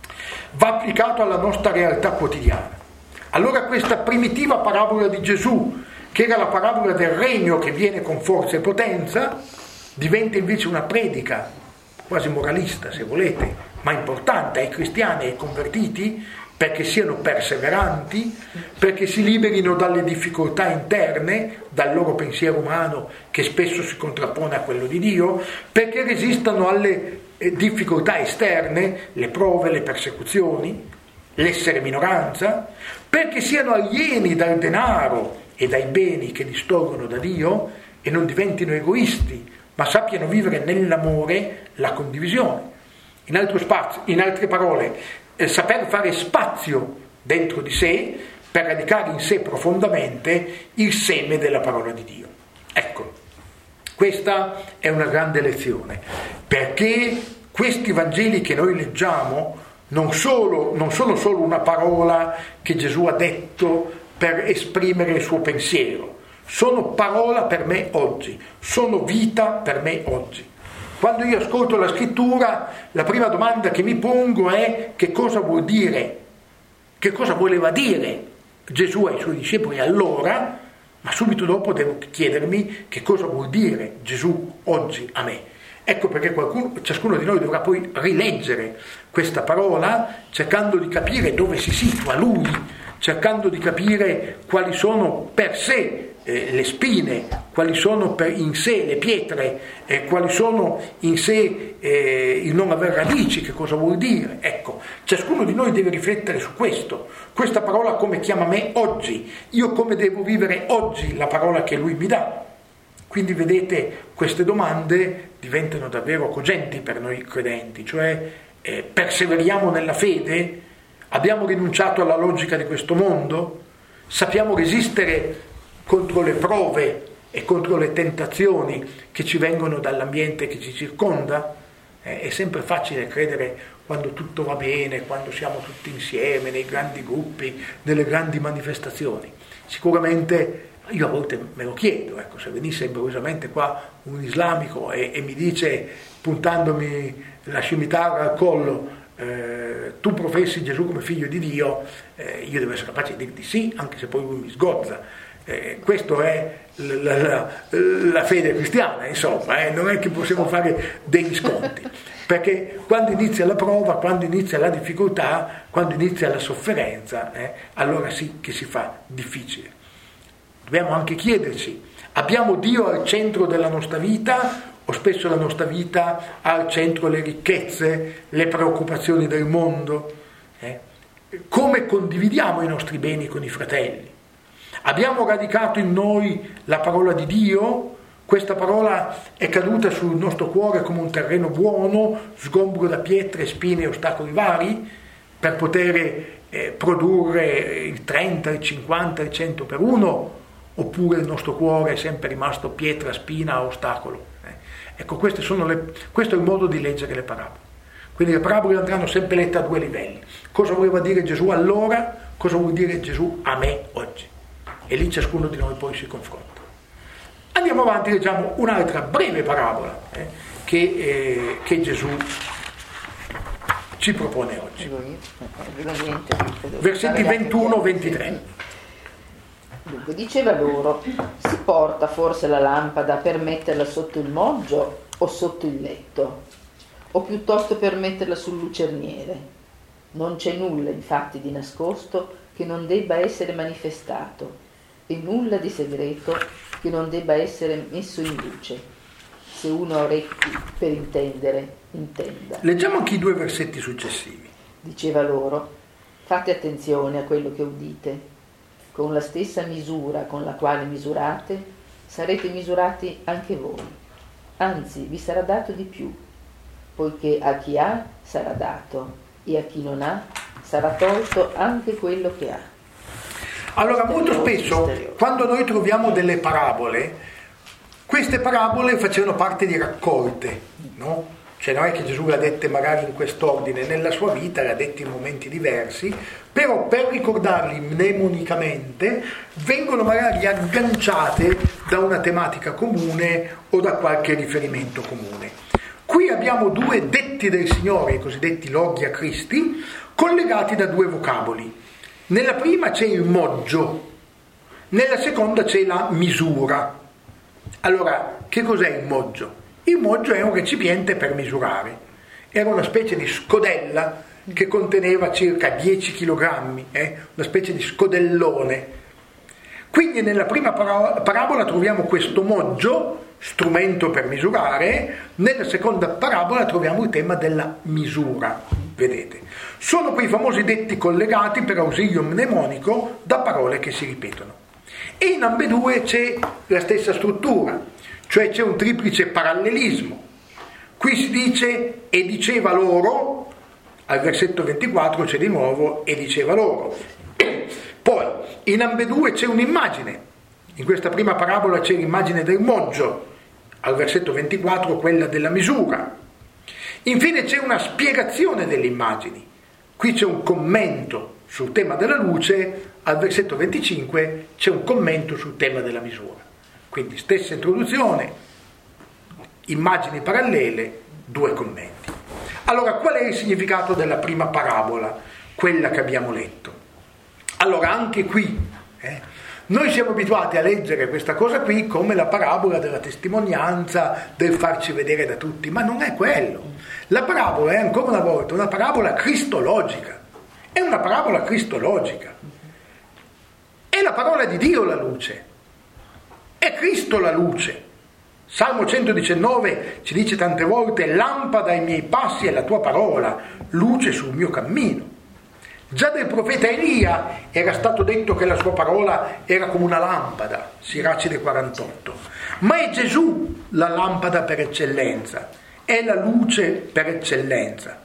va applicato alla nostra realtà quotidiana. Allora questa primitiva parabola di Gesù, che era la parabola del regno che viene con forza e potenza, diventa invece una predica, quasi moralista se volete, ma importante ai cristiani e ai convertiti, perché siano perseveranti, perché si liberino dalle difficoltà interne, dal loro pensiero umano che spesso si contrappone a quello di Dio, perché resistano alle difficoltà esterne, le prove, le persecuzioni, l'essere minoranza, perché siano alieni dal denaro e dai beni che distolgono da Dio e non diventino egoisti, ma sappiano vivere nell'amore la condivisione. In, altro spazio, in altre parole, eh, saper fare spazio dentro di sé per radicare in sé profondamente il seme della parola di Dio. Ecco, questa è una grande lezione, perché questi Vangeli che noi leggiamo non, solo, non sono solo una parola che Gesù ha detto per esprimere il suo pensiero, sono parola per me oggi, sono vita per me oggi. Quando io ascolto la scrittura, la prima domanda che mi pongo è: che cosa vuol dire? Che cosa voleva dire Gesù ai suoi discepoli allora? Ma subito dopo devo chiedermi che cosa vuol dire Gesù oggi a me. Ecco perché qualcuno, ciascuno di noi dovrà poi rileggere questa parola cercando di capire dove si situa lui, cercando di capire quali sono per sé eh, le spine, quali sono per in sé le pietre, eh, quali sono in sé eh, il non aver radici, che cosa vuol dire. Ecco, ciascuno di noi deve riflettere su questo. Questa parola come chiama me oggi, io come devo vivere oggi la parola che lui mi dà. Quindi vedete, queste domande diventano davvero cogenti per noi credenti, cioè eh, perseveriamo nella fede, abbiamo rinunciato alla logica di questo mondo, sappiamo resistere contro le prove e contro le tentazioni che ci vengono dall'ambiente che ci circonda. Eh, è sempre facile credere quando tutto va bene, quando siamo tutti insieme, nei grandi gruppi, nelle grandi manifestazioni. Sicuramente io a volte me lo chiedo, ecco, se venisse improvvisamente qua un islamico e, e mi dice, puntandomi la scimitarra al collo, eh, tu professi Gesù come figlio di Dio, eh, io devo essere capace di dire di sì, anche se poi lui mi sgozza. Eh, questo è la, la, la fede cristiana, insomma, eh, non è che possiamo fare degli sconti, perché quando inizia la prova, quando inizia la difficoltà, quando inizia la sofferenza, eh, allora sì che si fa difficile. Dobbiamo anche chiederci: abbiamo Dio al centro della nostra vita o spesso la nostra vita ha al centro le ricchezze, le preoccupazioni del mondo? Eh? Come condividiamo i nostri beni con i fratelli? Abbiamo radicato in noi la parola di Dio? Questa parola è caduta sul nostro cuore come un terreno buono, sgombro da pietre, spine e ostacoli vari, per poter eh, produrre il trenta, il cinquanta, il cento per uno? Oppure il nostro cuore è sempre rimasto pietra, spina, ostacolo? Eh. Ecco, queste sono le, questo è il modo di leggere le parabole. Quindi le parabole andranno sempre lette a due livelli. Cosa voleva dire Gesù allora? Cosa vuol dire Gesù a me oggi? E lì ciascuno di noi poi si confronta. Andiamo avanti, leggiamo un'altra breve parabola eh, che, eh, che Gesù ci propone oggi. Versetti ventuno ventitré. Dunque, diceva loro: si porta forse la lampada per metterla sotto il moggio o sotto il letto, o piuttosto per metterla sul lucerniere? Non c'è nulla infatti di nascosto che non debba essere manifestato, e nulla di segreto che non debba essere messo in luce. Se uno ha orecchi per intendere, intenda. Leggiamo anche i due versetti successivi. Diceva loro: fate attenzione a quello che udite. Con la stessa misura con la quale misurate, sarete misurati anche voi. Anzi, vi sarà dato di più, poiché a chi ha sarà dato, e a chi non ha sarà tolto anche quello che ha. Allora, molto spesso, quando noi troviamo delle parabole, queste parabole facevano parte di raccolte, no? Cioè non è che Gesù le ha dette magari in quest'ordine, nella sua vita le ha dette in momenti diversi, però per ricordarli mnemonicamente vengono magari agganciate da una tematica comune o da qualche riferimento comune. Qui abbiamo due detti del Signore, i cosiddetti Logia Christi, collegati da due vocaboli. Nella prima c'è il moggio, nella seconda c'è la misura. Allora, che cos'è il moggio? Il moggio è un recipiente per misurare. Era una specie di scodella che conteneva circa dieci chilogrammi, eh? Una specie di scodellone. Quindi nella prima parabola troviamo questo moggio, strumento per misurare, nella seconda parabola troviamo il tema della misura, vedete. Sono quei famosi detti collegati per ausilio mnemonico da parole che si ripetono. E in ambedue c'è la stessa struttura, cioè c'è un triplice parallelismo. Qui si dice e diceva loro, al versetto ventiquattro c'è di nuovo e diceva loro. Poi in ambedue c'è un'immagine. In questa prima parabola c'è l'immagine del moggio, al versetto ventiquattro quella della misura. Infine c'è una spiegazione delle immagini. Qui c'è un commento sul tema della luce, al versetto venticinque c'è un commento sul tema della misura. Quindi stessa introduzione, immagini parallele, due commenti. Allora, qual è il significato della prima parabola, quella che abbiamo letto? Allora, anche qui, eh, noi siamo abituati a leggere questa cosa qui come la parabola della testimonianza, del farci vedere da tutti, ma non è quello. La parabola è ancora una volta una parabola cristologica, è una parabola cristologica. È la parola di Dio la luce, è Cristo la luce. Salmo centodiciannove ci dice tante volte: lampada ai miei passi è la tua parola, luce sul mio cammino. Già del profeta Elia era stato detto che la sua parola era come una lampada, Siracide quarantotto. Ma è Gesù la lampada per eccellenza, è la luce per eccellenza.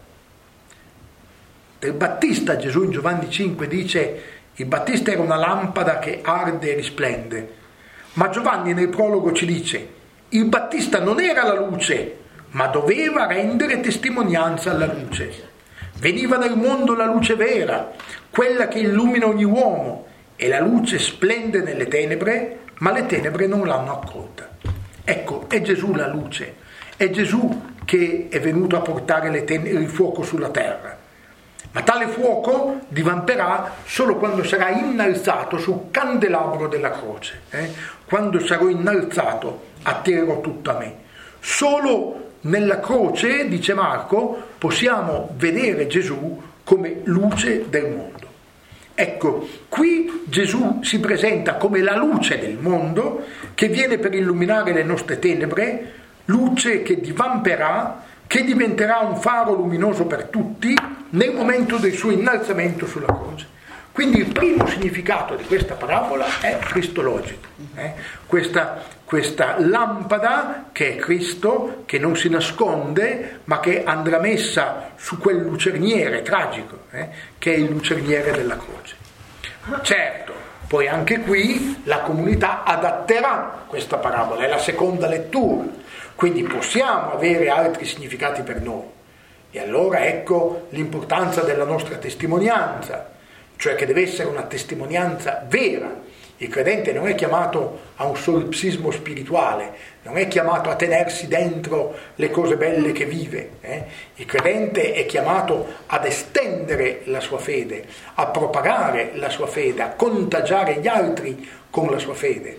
Del Battista Gesù in Giovanni cinque dice: il Battista era una lampada che arde e risplende. Ma Giovanni nel prologo ci dice: il Battista non era la luce, ma doveva rendere testimonianza alla luce. Veniva nel mondo la luce vera, quella che illumina ogni uomo, e la luce splende nelle tenebre, ma le tenebre non l'hanno accolta. Ecco, è Gesù la luce, è Gesù che è venuto a portare le ten- il fuoco sulla terra. Ma tale fuoco divamperà solo quando sarà innalzato sul candelabro della croce. Eh? Quando sarò innalzato, attirerò tutto a me. Solo nella croce, dice Marco, possiamo vedere Gesù come luce del mondo. Ecco, qui Gesù si presenta come la luce del mondo che viene per illuminare le nostre tenebre, luce che divamperà, che diventerà un faro luminoso per tutti nel momento del suo innalzamento sulla croce. Quindi il primo significato di questa parabola è cristologico, eh? questa, questa lampada che è Cristo, che non si nasconde, ma che andrà messa su quel lucerniere tragico, eh? che è il lucerniere della croce. Certo, poi anche qui la comunità adatterà questa parabola, è la seconda lettura, quindi possiamo avere altri significati per noi. E allora ecco l'importanza della nostra testimonianza, cioè che deve essere una testimonianza vera. Il credente non è chiamato a un solipsismo spirituale, non è chiamato a tenersi dentro le cose belle che vive. Eh? Il credente è chiamato ad estendere la sua fede, a propagare la sua fede, a contagiare gli altri con la sua fede,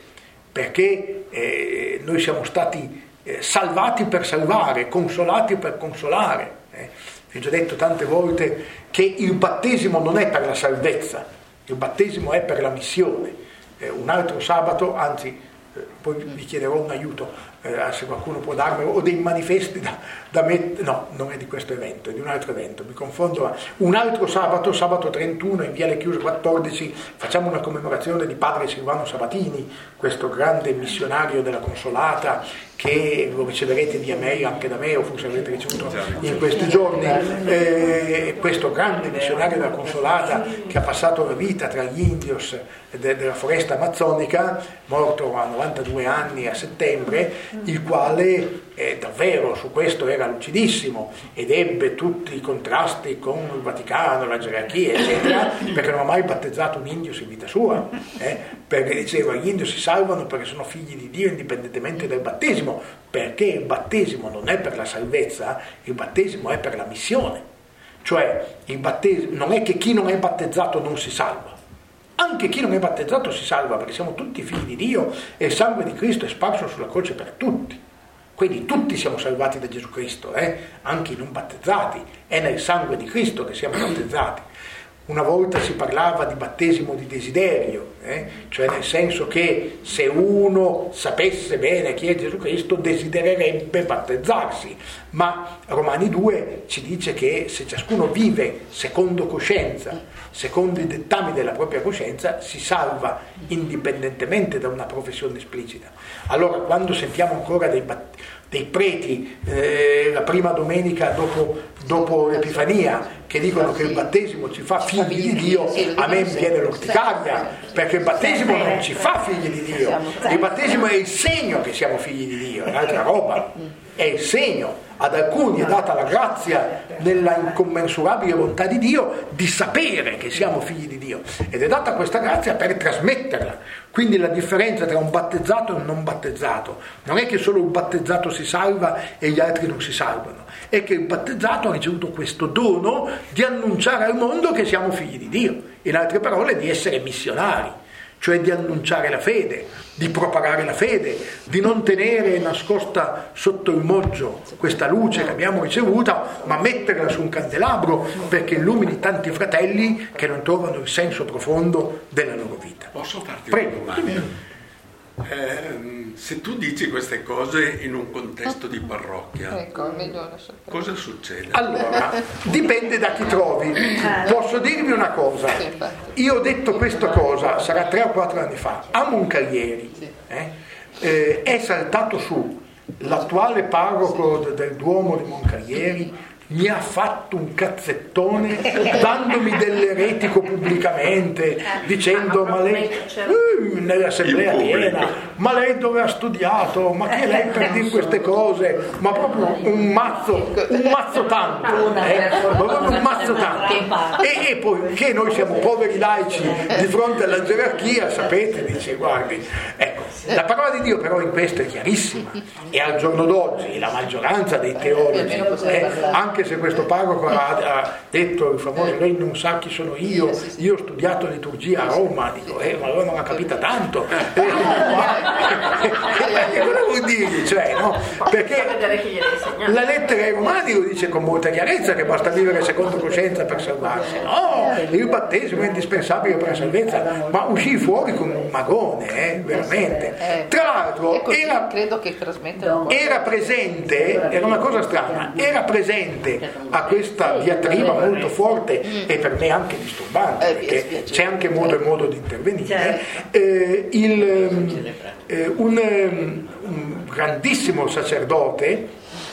perché eh, noi siamo stati eh, salvati per salvare, consolati per consolare. Eh? Vi ho già detto tante volte che il battesimo non è per la salvezza, il battesimo è per la missione. Eh, un altro sabato, anzi eh, poi vi chiederò un aiuto eh, se qualcuno può darmelo, o dei manifesti da, da mettere, no, non è di questo evento, è di un altro evento, mi confondo. Un altro sabato, sabato trentuno in Viale Chiusa quattordici, facciamo una commemorazione di padre Silvano Sabatini, questo grande missionario della Consolata, che lo riceverete via mail anche da me, o forse avete ricevuto in questi giorni, eh, questo grande missionario della Consolata che ha passato la vita tra gli indios de- della foresta amazzonica, morto a novantadue anni a settembre, il quale eh, davvero su questo era lucidissimo ed ebbe tutti i contrasti con il Vaticano, la gerarchia eccetera, perché non ha mai battezzato un indio in vita sua, eh, perché diceva gli indios si salvano perché sono figli di Dio indipendentemente dal battesimo, perché il battesimo non è per la salvezza, il battesimo è per la missione. Cioè il battesimo non è che chi non è battezzato non si salva, anche chi non è battezzato si salva, perché siamo tutti figli di Dio e il sangue di Cristo è sparso sulla croce per tutti. Quindi tutti siamo salvati da Gesù Cristo, eh? Anche i non battezzati, è nel sangue di Cristo che siamo battezzati. Una volta si parlava di battesimo di desiderio, eh? Cioè nel senso che se uno sapesse bene chi è Gesù Cristo desidererebbe battezzarsi, ma Romani due ci dice che se ciascuno vive secondo coscienza, secondo i dettami della propria coscienza, si salva indipendentemente da una professione esplicita. Allora quando sentiamo ancora dei battesimi, dei preti eh, la prima domenica dopo, dopo l'Epifania che dicono che il battesimo ci fa figli di Dio, a me viene l'orticaria, perché perché il battesimo non ci fa figli di Dio, il battesimo è il segno che siamo figli di Dio, è un'altra roba, è il segno. Ad alcuni è data la grazia nella incommensurabile bontà di Dio di sapere che siamo figli di Dio, ed è data questa grazia per trasmetterla. Quindi la differenza tra un battezzato e un non battezzato non è che solo un battezzato si salva e gli altri non si salvano, è che il battezzato ha ricevuto questo dono di annunciare al mondo che siamo figli di Dio, in altre parole di essere missionari, cioè di annunciare la fede, di propagare la fede, di non tenere nascosta sotto il moggio questa luce che abbiamo ricevuta, ma metterla su un candelabro perché illumini tanti fratelli che non trovano il senso profondo della loro vita. Posso farti Prego. una domanda? Eh, se tu dici queste cose in un contesto di parrocchia, ecco, meglio cosa succede? Allora, dipende da chi trovi. Posso dirvi una cosa, io ho detto questa cosa, sarà tre o quattro anni fa, a Moncaglieri, eh, eh, è saltato su l'attuale parroco del Duomo di Moncaglieri, mi ha fatto un cazzettone dandomi dell'eretico pubblicamente, dicendo ma lei uh, nell'assemblea piena, ma lei dove ha studiato, ma che lei per dire queste cose, ma proprio un mazzo un mazzo tanto eh? proprio un mazzo tanto e, e poi che noi siamo poveri laici di fronte alla gerarchia, sapete, dice guardi, ecco, la parola di Dio però in questo è chiarissima, e al giorno d'oggi la maggioranza dei teologi eh, anche anche se questo parroco ha, ha detto il famoso lei non sa chi sono io, io ho studiato liturgia a Roma, dico, eh, ma allora non ha capito tanto, eh, ma che cosa vuol dire? Cioè, no? Perché la lettera ai Romani lo dice con molta chiarezza che basta vivere secondo coscienza per salvarsi, no, il battesimo è indispensabile per la salvezza, ma uscì fuori come un magone, eh, veramente. Tra l'altro era, credo che trasmettono era presente, era una cosa strana, era presente a questa diatriba molto forte e per me anche disturbante, perché c'è anche modo e modo di intervenire, eh, il, eh, un, un grandissimo sacerdote,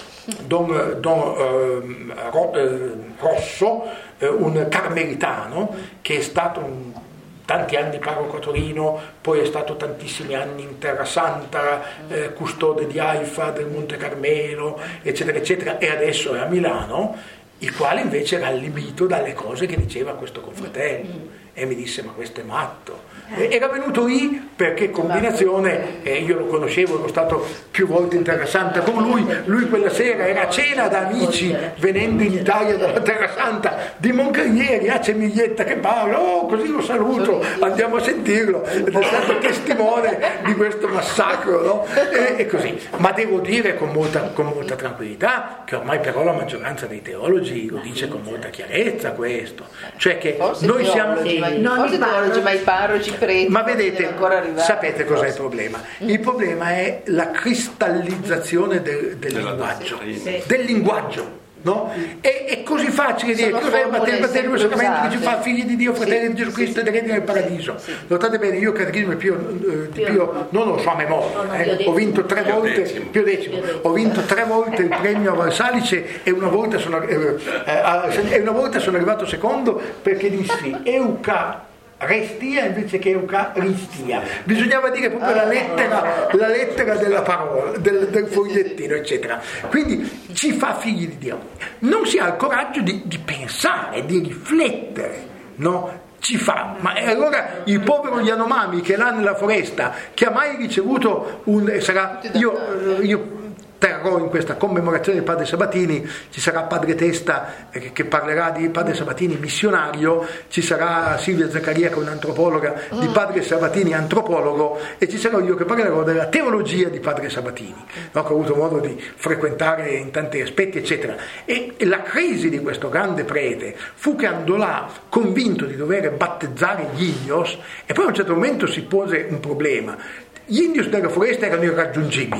Don, don eh, Ro, eh, Rosso, eh, un carmelitano che è stato un tanti anni parroco a Torino, poi è stato tantissimi anni in Terra Santa, eh, custode di Haifa, del Monte Carmelo, eccetera, eccetera, e adesso è a Milano, il quale invece era allibito dalle cose che diceva questo confratello. E mi disse, ma questo è matto. E era venuto lì perché combinazione, eh, io lo conoscevo, ero stato più volte in Terra Santa con lui, lui quella sera era a cena da amici venendo in Italia dalla Terra Santa di Moncaglieri, ah c'è Miglietta che parla, oh così lo saluto, andiamo a sentirlo, ed è stato testimone di questo massacro, no? E, e così. Ma devo dire con molta, con molta tranquillità che ormai però la maggioranza dei teologi lo dice con molta chiarezza questo, cioè che forse noi siamo... non forse i teologi, ma i parroci preti, ma vedete, sapete cos'è il problema? Il problema è la cristallizzazione del, del linguaggio, del linguaggio. No? È, è così facile dire cos'è il battesimo, il sacramento che ci fa figli di Dio, fratelli di Gesù Cristo ed eredi nel paradiso. Notate bene, io il catechismo di Pio, eh, di Pio non lo so a memoria, eh. ho vinto tre volte Pio Decimo, ho vinto tre volte il premio a Valsalice e una volta sono, eh, eh, e una volta sono arrivato secondo perché dissi Euca restia invece che eucaristia, bisognava dire proprio la lettera, la lettera della parola, del, del fogliettino, eccetera. Quindi ci fa figli di Dio. Non si ha il coraggio di, di pensare, di riflettere, no? Ci fa, ma allora il povero Yanomami che è là nella foresta, che ha mai ricevuto un, sarà, io, io terrò in questa commemorazione di Padre Sabatini, ci sarà Padre Testa eh, che parlerà di Padre Sabatini missionario, ci sarà Silvia Zaccaria che è un'antropologa di Padre Sabatini antropologo, e ci sarò io che parlerò della teologia di Padre Sabatini, no? Che ho avuto modo di frequentare in tanti aspetti, eccetera. E, e la crisi di questo grande prete fu che andò là convinto di dover battezzare gli Ignos, e poi a un certo momento si pose un problema. Gli indios della foresta erano irraggiungibili,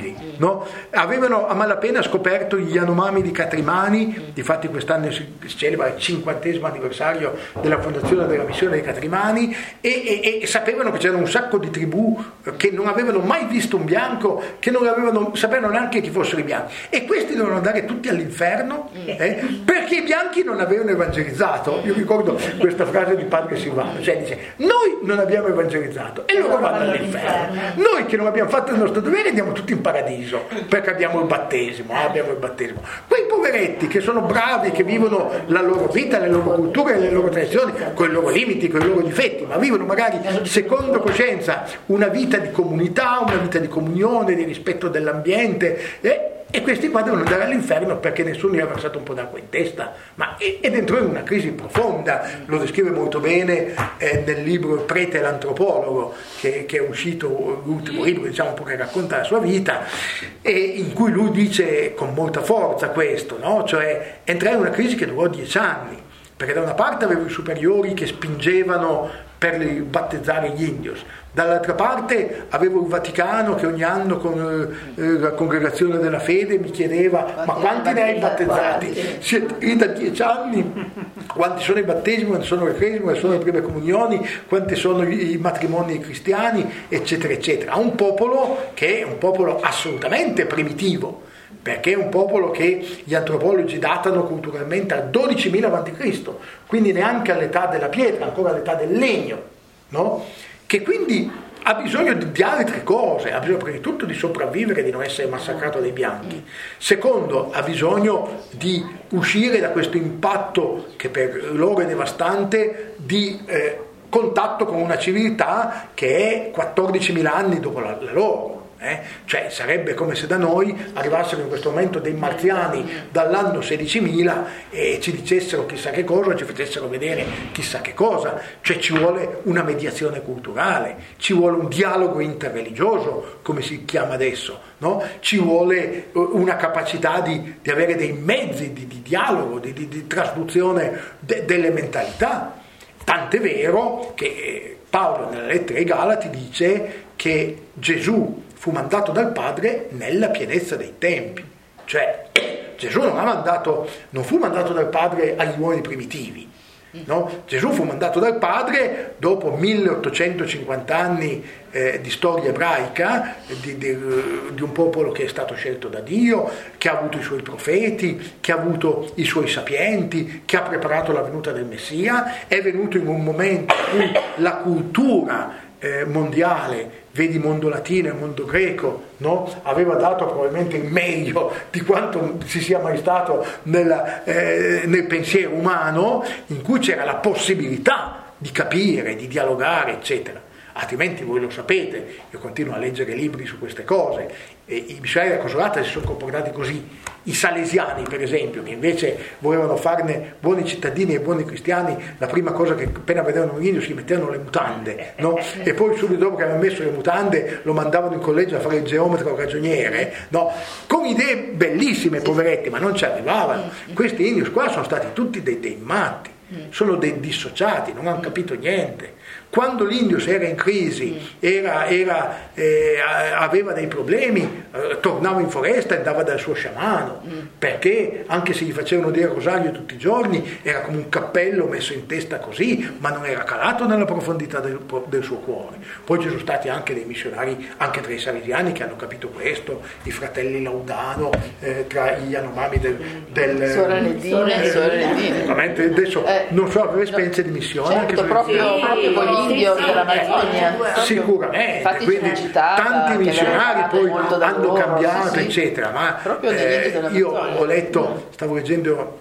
no? Avevano a malapena scoperto gli Yanomami di Catrimani, difatti quest'anno si celebra il cinquantesimo anniversario della fondazione della missione dei Catrimani, e, e, e sapevano che c'erano un sacco di tribù che non avevano mai visto un bianco, che non avevano, sapevano neanche chi fossero i bianchi, e questi dovevano andare tutti all'inferno eh, perché i bianchi non avevano evangelizzato. Io ricordo questa frase di padre Silvano, cioè dice: noi non abbiamo evangelizzato e loro vanno all'inferno, noi che non abbiamo fatto il nostro dovere andiamo tutti in paradiso perché abbiamo il battesimo, eh, abbiamo il battesimo. Quei poveretti che sono bravi, che vivono la loro vita, le loro culture, le loro tradizioni, con i loro limiti, con i loro difetti, ma vivono magari secondo coscienza una vita di comunità, una vita di comunione, di rispetto dell'ambiente, eh? E questi qua devono andare all'inferno perché nessuno gli ha versato un po' d'acqua in testa. Ma è, è dentro in una crisi profonda, lo descrive molto bene eh, nel libro Il prete e l'antropologo, che, che è uscito, l'ultimo libro, diciamo, un po' che racconta la sua vita, e in cui lui dice con molta forza questo, no? Cioè entrai in una crisi che durò dieci anni, perché da una parte avevo i superiori che spingevano per battezzare gli indios, dall'altra parte avevo il Vaticano che ogni anno con eh, la congregazione della fede mi chiedeva: quanti ma quanti ne hai battezzati? Siete da dieci anni, quanti sono i battesimi, quanti sono le cresime, quanti sono le prime comunioni, quanti sono i matrimoni cristiani, eccetera eccetera. A un popolo che è un popolo assolutamente primitivo, perché è un popolo che gli antropologi datano culturalmente a dodicimila avanti Cristo, quindi neanche all'età della pietra, ancora all'età del legno, no? Che quindi ha bisogno di, di altre cose, ha bisogno prima di tutto di sopravvivere, di non essere massacrato dai bianchi. Secondo, ha bisogno di uscire da questo impatto che per loro è devastante di eh, contatto con una civiltà che è quattordicimila anni dopo la, la loro. Eh? Cioè sarebbe come se da noi arrivassero in questo momento dei marziani dall'anno sedicimila e ci dicessero chissà che cosa, ci facessero vedere chissà che cosa. Cioè ci vuole una mediazione culturale, ci vuole un dialogo interreligioso, come si chiama adesso, no? Ci vuole una capacità di, di avere dei mezzi di, di dialogo, di, di, di trasduzione de, delle mentalità. Tant'è vero che Paolo nella lettera ai Galati dice che Gesù fu mandato dal Padre nella pienezza dei tempi, cioè Gesù non, ha mandato, non fu mandato dal Padre agli uomini primitivi, no? Gesù fu mandato dal Padre dopo milleottocentocinquanta anni eh, di storia ebraica, di, di, di un popolo che è stato scelto da Dio, che ha avuto i suoi profeti, che ha avuto i suoi sapienti, che ha preparato la venuta del Messia. È venuto in un momento in cui la cultura eh, mondiale, vedi mondo latino e mondo greco, no? Aveva dato probabilmente il meglio di quanto ci sia mai stato nella, eh, nel pensiero umano, in cui c'era la possibilità di capire, di dialogare, eccetera. Altrimenti voi lo sapete, io continuo a leggere libri su queste cose, e i missionari della Cosolata si sono comportati così. I salesiani, per esempio, che invece volevano farne buoni cittadini e buoni cristiani, la prima cosa che appena vedevano un indio si mettevano le mutande, no? E poi subito dopo che avevano messo le mutande lo mandavano in collegio a fare il geometra o ragioniere, no? Con idee bellissime, poveretti, ma non ci arrivavano. Questi indios qua sono stati tutti dei, dei matti, sono dei dissociati, non hanno capito niente. Quando l'Indio era in crisi, era, era, eh, aveva dei problemi, eh, tornava in foresta e andava dal suo sciamano, perché anche se gli facevano dire rosario tutti i giorni era come un cappello messo in testa così, ma non era calato nella profondità del, del suo cuore. Poi ci sono stati anche dei missionari, anche tra i salesiani, che hanno capito questo, i fratelli Laudano, eh, tra gli Yanomami del... del Sorelledine, eh, Sorelledine. Adesso eh, non so, aveva esperienze di missione? Certo, anche proprio, proprio con gli indio dell'Amazzonia. Sicuramente, infatti quindi citata, tanti missionari poi hanno loro, cambiato, sì, sì. eccetera, ma eh, io ho letto, stavo leggendo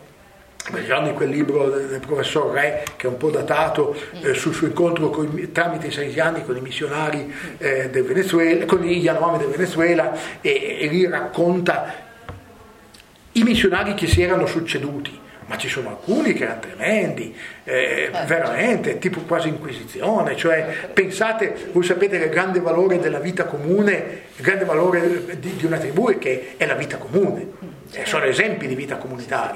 in quel libro del professor Re, che è un po' datato, eh, sul suo incontro con, tramite i salesiani con i missionari eh, del Venezuela, con gli Yanomami del Venezuela, e, e lì racconta i missionari che si erano succeduti. Ma ci sono alcuni che erano tremendi, eh, eh, veramente, tipo quasi inquisizione, cioè pensate, voi sapete che il grande valore della vita comune, il grande valore di, di una tribù è che è la vita comune, eh, sono esempi di vita comunitaria.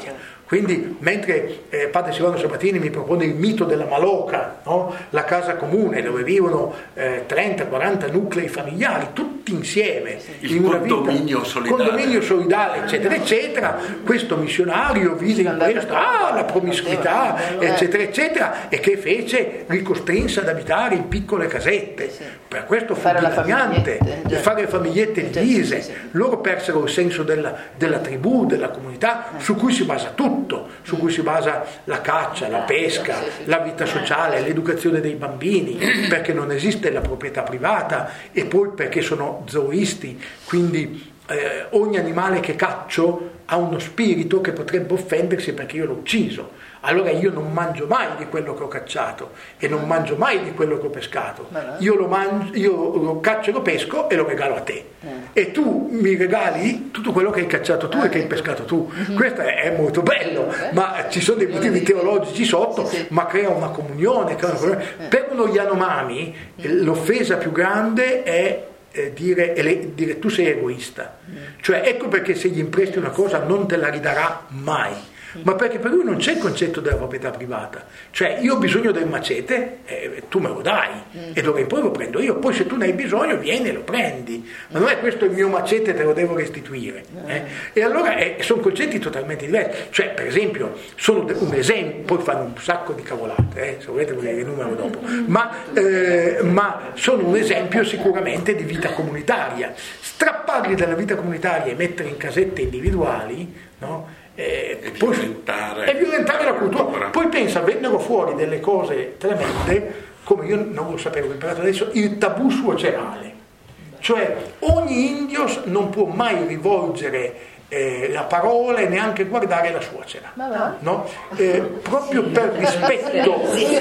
Quindi mentre eh, padre Silvano Sabatini mi propone il mito della Maloca, no? La casa comune dove vivono eh, trenta quaranta nuclei familiari tutti insieme, il in una condominio vita, solidale, condominio solidale eccetera eccetera, questo missionario vide in questo ah, la promiscuità eccetera eccetera, e che fece ricostrinse ad abitare in piccole casette, per questo fu dilaniante, di fare le famigliette divise. Loro persero il senso della, della tribù, della comunità, su cui si basa tutto, su cui si basa la caccia, la pesca, la vita sociale, l'educazione dei bambini, perché non esiste la proprietà privata, e poi perché sono zooisti, quindi eh, ogni animale che caccio ha uno spirito che potrebbe offendersi perché io l'ho ucciso. Allora io non mangio mai di quello che ho cacciato e non mangio mai di quello che ho pescato. Io lo, mangio, io lo caccio e lo pesco e lo regalo a te. E tu mi regali tutto quello che hai cacciato tu e che hai pescato tu. Questo è molto bello, ma ci sono dei motivi teologici sotto, ma crea una comunione. Crea una comunione. Per uno Yanomami l'offesa più grande è Eh, dire, ele, dire tu sei egoista, cioè ecco perché se gli impresti una cosa non te la ridarà mai, ma perché per lui non c'è il concetto della proprietà privata, cioè io ho bisogno del macete, eh, tu me lo dai e dove poi lo prendo io, poi se tu ne hai bisogno vieni e lo prendi, ma non è questo il mio macete, te lo devo restituire, eh? E allora eh, sono concetti totalmente diversi, cioè per esempio sono un esempio, poi fanno un sacco di cavolate, eh, se volete ve le enumero dopo, ma, eh, ma sono un esempio sicuramente di vita comunitaria. Strapparli dalla vita comunitaria e mettere in casette individuali, no? Eh, e poi, violentare, e violentare la cultura. Poi pensa, vennero fuori delle cose tremende, come io non lo sapevo, ho imparato adesso, il tabù suocerale, cioè ogni indio non può mai rivolgere eh, la parola e neanche guardare la suocera, no? Eh, proprio per rispetto,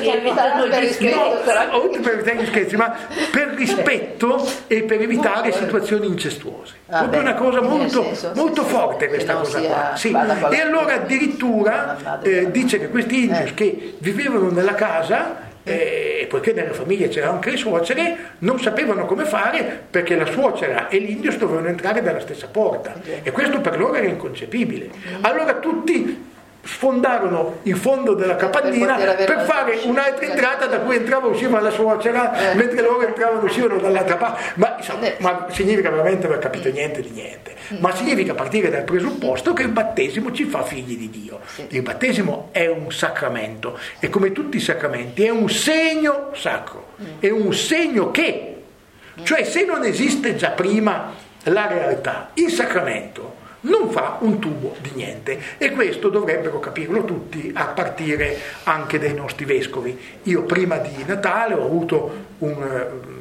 no, per scherzi, ma per rispetto e per evitare situazioni incestuose. Ah, proprio beh, una cosa molto, senso, molto sì, forte sì, questa cosa sia, qua, sì. E allora addirittura eh, dice che questi indios eh. che vivevano nella casa, e poiché nella famiglia c'erano anche le suocere, non sapevano come fare perché la suocera e l'indio dovevano entrare dalla stessa porta, e questo per loro era inconcepibile. Allora tutti sfondarono il fondo della capannina per, per fare un'altra entrata da cui entrava e usciva la suocera, eh. mentre loro entravano e uscivano dall'altra parte. Ma, insomma, eh. ma significa veramente non capito niente di niente, ma significa partire dal presupposto che il battesimo ci fa figli di Dio. Il battesimo è un sacramento e come tutti i sacramenti è un segno sacro, è un segno che, cioè se non esiste già prima la realtà, il sacramento non fa un tubo di niente, e questo dovrebbero capirlo tutti, a partire anche dai nostri vescovi. Io prima di Natale ho avuto un uh,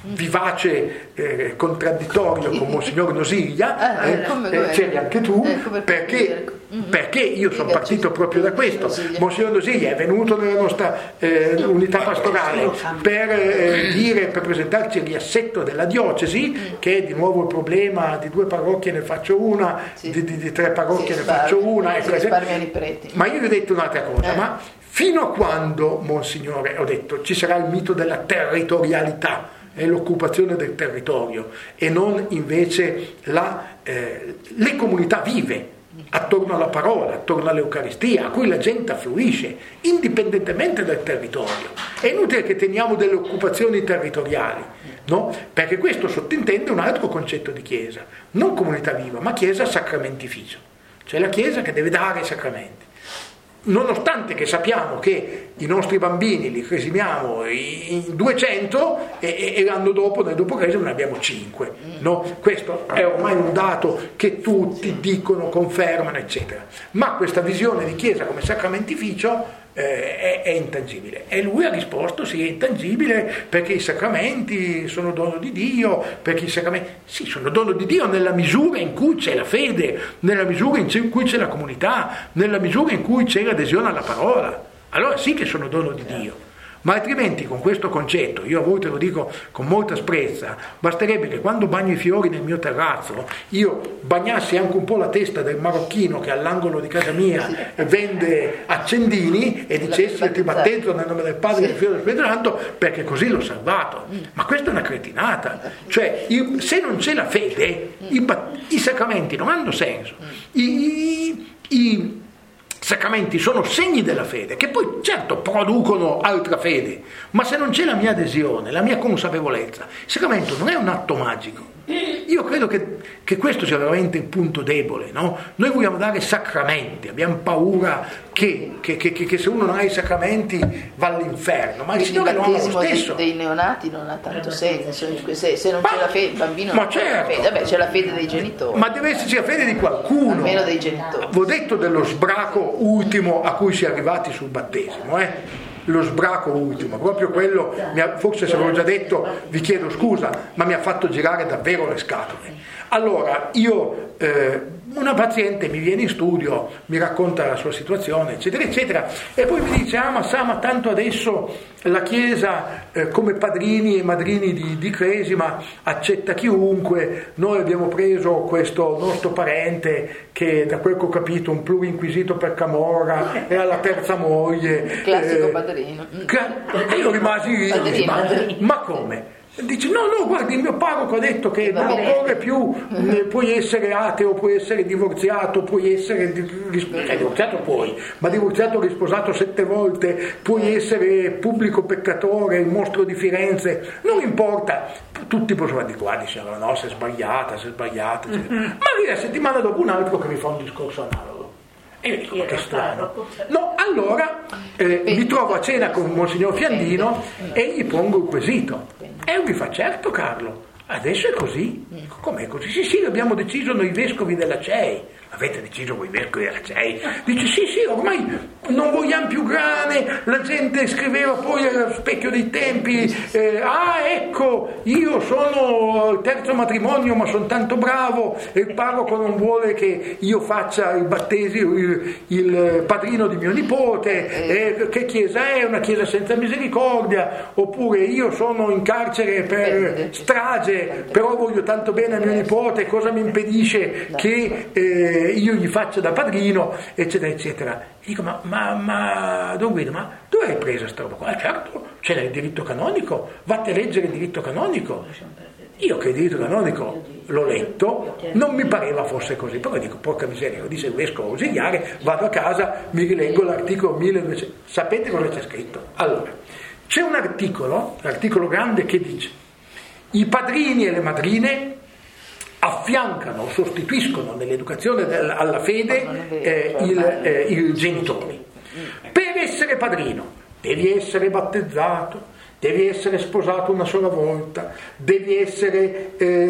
vivace eh, contraddittorio con Monsignor Nosiglia, eh, eh, c'eri anche tu, perché, perché io sono partito proprio da questo. Monsignor Nosiglia è venuto nella nostra eh, unità pastorale per eh, dire, per presentarci il riassetto della diocesi, che è di nuovo il problema di due parrocchie ne faccio una, di, di, di tre parrocchie ne faccio una, ma io gli ho detto un'altra cosa, ma fino a quando, Monsignore, ho detto, ci sarà il mito della territorialità, è l'occupazione del territorio e non invece la, eh, le comunità vive attorno alla parola, attorno all'Eucaristia, a cui la gente affluisce indipendentemente dal territorio. È inutile che teniamo delle occupazioni territoriali, no? Perché questo sottintende un altro concetto di Chiesa, non comunità viva, ma Chiesa sacramentificio, cioè la Chiesa che deve dare i sacramenti. Nonostante che sappiamo che i nostri bambini li cresimiamo in duecento e, e l'anno dopo, nel dopocristo, ne abbiamo cinque, no? Questo è ormai un dato che tutti dicono, confermano, eccetera. Ma questa visione di Chiesa come sacramentificio eh, è, è intangibile. E lui ha risposto: sì, è intangibile perché i sacramenti sono dono di Dio, perché i sacramenti sì, sono dono di Dio nella misura in cui c'è la fede, nella misura in cui c'è la comunità, nella misura in cui c'è l'adesione alla parola. Allora sì che sono dono di Dio. Ma altrimenti con questo concetto, io a volte lo dico con molta asprezza, basterebbe che quando bagno i fiori nel mio terrazzo io bagnassi anche un po' la testa del marocchino che all'angolo di casa mia vende accendini e dicessi: ti battezzo nel nome del Padre, del Figlio e dello Spirito Santo, perché così l'ho salvato. Ma questa è una cretinata, cioè io, se non c'è la fede i, i sacramenti non hanno senso. I, i, i sacramenti sono segni della fede, che poi certo producono altra fede, ma se non c'è la mia adesione, la mia consapevolezza, il sacramento non è un atto magico. Io credo che, che questo sia veramente il punto debole, no? Noi vogliamo dare sacramenti, abbiamo paura che, che, che, che se uno non ha i sacramenti va all'inferno, ma il Signore lo ha lo stesso. Dei, dei neonati non ha tanto senso, se, se non ma, c'è la fede, il bambino ma non certo. c'è la fede, vabbè, c'è la fede dei genitori. Ma deve esserci la fede di qualcuno. Almeno dei genitori. Vi ho detto dello sbraco ultimo a cui si è arrivati sul battesimo, eh? Lo sbraco ultimo, proprio quello, mi ha, forse se l'avevo già detto, vi chiedo scusa, ma mi ha fatto girare davvero le scatole. Allora, io, eh, una paziente mi viene in studio, mi racconta la sua situazione, eccetera, eccetera, e poi mi dice, ah ma sa, ma tanto adesso la Chiesa eh, come padrini e madrini di, di Cresima accetta chiunque, noi abbiamo preso questo nostro parente che da quel che ho capito un plurinquisito per camorra è alla terza moglie. Classico eh, padrino. E io rimasi, padrino, ma, padrino. ma come? Dice no no guardi il mio parroco ha detto che non occorre più, eh, puoi essere ateo, puoi essere divorziato, puoi essere eh, divorziato puoi, ma divorziato risposato sette volte, puoi essere pubblico peccatore, il mostro di Firenze, non importa, tutti possono dire guardi signora no, se è sbagliata, se è sbagliata, eccetera. Ma lì la settimana dopo un altro che mi fa un discorso analogo. E io dico, ma che strano. No, allora eh, mi trovo a cena con Monsignor Fiandino e gli pongo il quesito. E lui fa, certo Carlo, adesso è così. Dico, com'è così? Sì, sì, l'abbiamo deciso noi vescovi della C E I. Avete deciso voi vescovi della C E I? Dice, sì, sì, ormai non vogliamo più grane, la gente scriveva poi allo specchio dei tempi, eh, ah ecco, io sono al terzo matrimonio ma sono tanto bravo e il parroco non vuole che io faccia il battesimo, il, il padrino di mio nipote, eh, che chiesa è? Una chiesa senza misericordia, oppure io sono in carcere per strage, però voglio tanto bene a mio nipote, cosa mi impedisce che eh, io gli faccio da padrino, eccetera, eccetera. E dico, ma, ma, ma Don Guido, ma dove hai preso sta roba qua? Ah, certo, c'è nel diritto canonico, vatti a leggere il diritto canonico. Io che il diritto canonico l'ho letto, non mi pareva fosse così, però dico, porca miseria, lo dice il vescovo ausiliare, vado a casa, mi rileggo l'articolo milleduecento. Sapete cosa c'è scritto? Allora, c'è un articolo, l'articolo grande, che dice, i padrini e le madrine affiancano, sostituiscono nell'educazione del, alla fede eh, il, eh, i genitori. Per essere padrino devi essere battezzato, devi essere sposato una sola volta, devi essere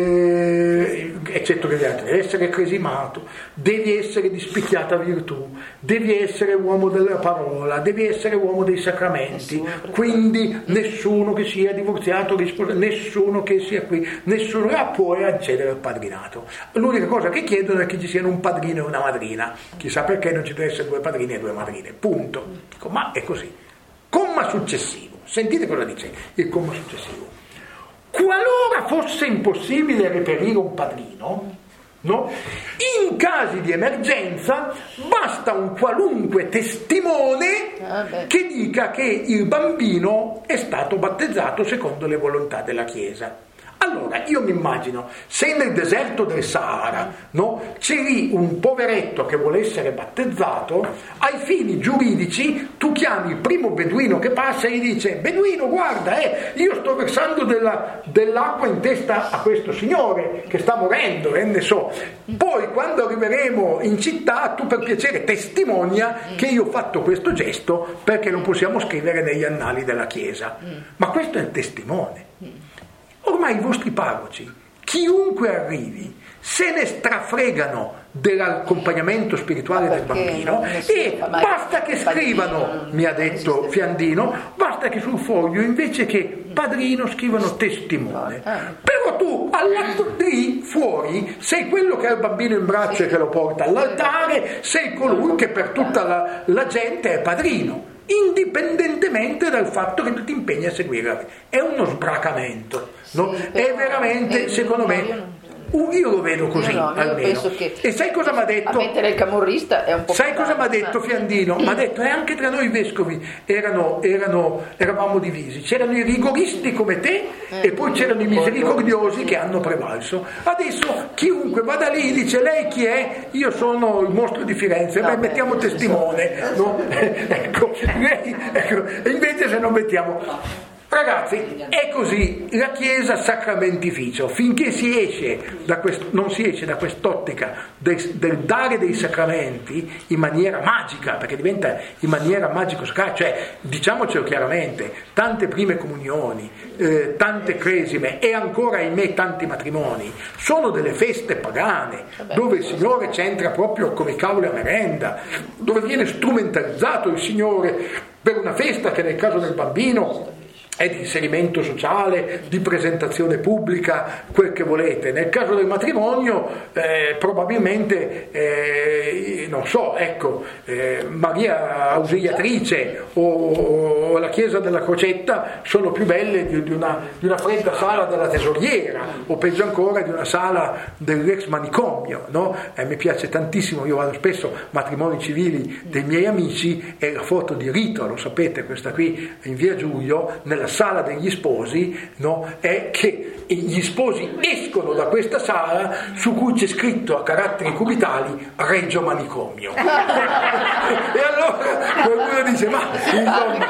eh, eccetera, devi essere cresimato, devi essere di spicchiata virtù, devi essere uomo della parola, devi essere uomo dei sacramenti, quindi nessuno che sia divorziato, nessuno che sia qui, nessuno ah, può accedere al padrinato. L'unica cosa che chiedono è che ci siano un padrino e una madrina, chissà perché non ci deve essere due padrini e due madrine, punto. Dico, ma è così. Comma successivo. Sentite cosa dice il comma successivo. Qualora fosse impossibile reperire un padrino, no? In casi di emergenza basta un qualunque testimone che dica che il bambino è stato battezzato secondo le volontà della Chiesa. Allora, io mi immagino, se nel deserto del Sahara, no, c'è lì un poveretto che vuole essere battezzato, ai fini giuridici tu chiami il primo beduino che passa e gli dice, beduino guarda, eh, io sto versando della, dell'acqua in testa a questo signore che sta morendo, eh, ne so. Poi quando arriveremo in città tu per piacere testimonia che io ho fatto questo gesto perché lo possiamo scrivere negli annali della Chiesa. Ma questo è il testimone. Ormai i vostri parroci, chiunque arrivi, se ne strafregano dell'accompagnamento spirituale del bambino e basta che scrivano, mi ha detto Fiandino, basta che sul foglio invece che padrino scrivano testimone. Però tu all'atto lì fuori sei quello che ha il bambino in braccio e che lo porta all'altare, sei colui che per tutta la, la gente è padrino, indipendentemente dal fatto che tu ti impegni a seguire. È uno sbracamento, no? È veramente, secondo me, Uh, io lo vedo così, io no, io almeno. penso che e sai cosa mi ha detto? A mettere il camorrista è un po'. Sai cosa mi ha detto Fiandino? Mi ha detto, e anche tra noi vescovi erano, erano, eravamo divisi. C'erano i rigoristi come te e poi c'erano i misericordiosi che hanno prevalso. Adesso chiunque vada lì dice, lei chi è? Io sono il mostro di Firenze. Beh, mettiamo testimone, no? ecco, lei, ecco, invece se non mettiamo... Ragazzi, è così, la Chiesa sacramentificio, finché si esce da quest- non si esce da quest'ottica del, del dare dei sacramenti in maniera magica, perché diventa in maniera magico-sacrale, cioè diciamocelo chiaramente, tante prime comunioni, eh, tante cresime e ancora ahimè tanti matrimoni, sono delle feste pagane, dove il Signore c'entra proprio come cavolo a merenda, dove viene strumentalizzato il Signore per una festa che nel caso del bambino è di inserimento sociale, di presentazione pubblica, quel che volete. Nel caso del matrimonio eh, probabilmente eh, non so, ecco, eh, Maria Ausiliatrice o, o la Chiesa della Crocetta sono più belle di, di, una, di una fredda sala della tesoriera, o peggio ancora di una sala dell'ex manicomio, no? Eh, mi piace tantissimo, io vado spesso matrimoni civili dei miei amici, e la foto di Rito, lo sapete, questa qui in via Giulio, nella sala degli sposi, no, è che gli sposi escono da questa sala su cui c'è scritto a caratteri cubitali Reggio Manicomio. E allora qualcuno dice, ma insomma,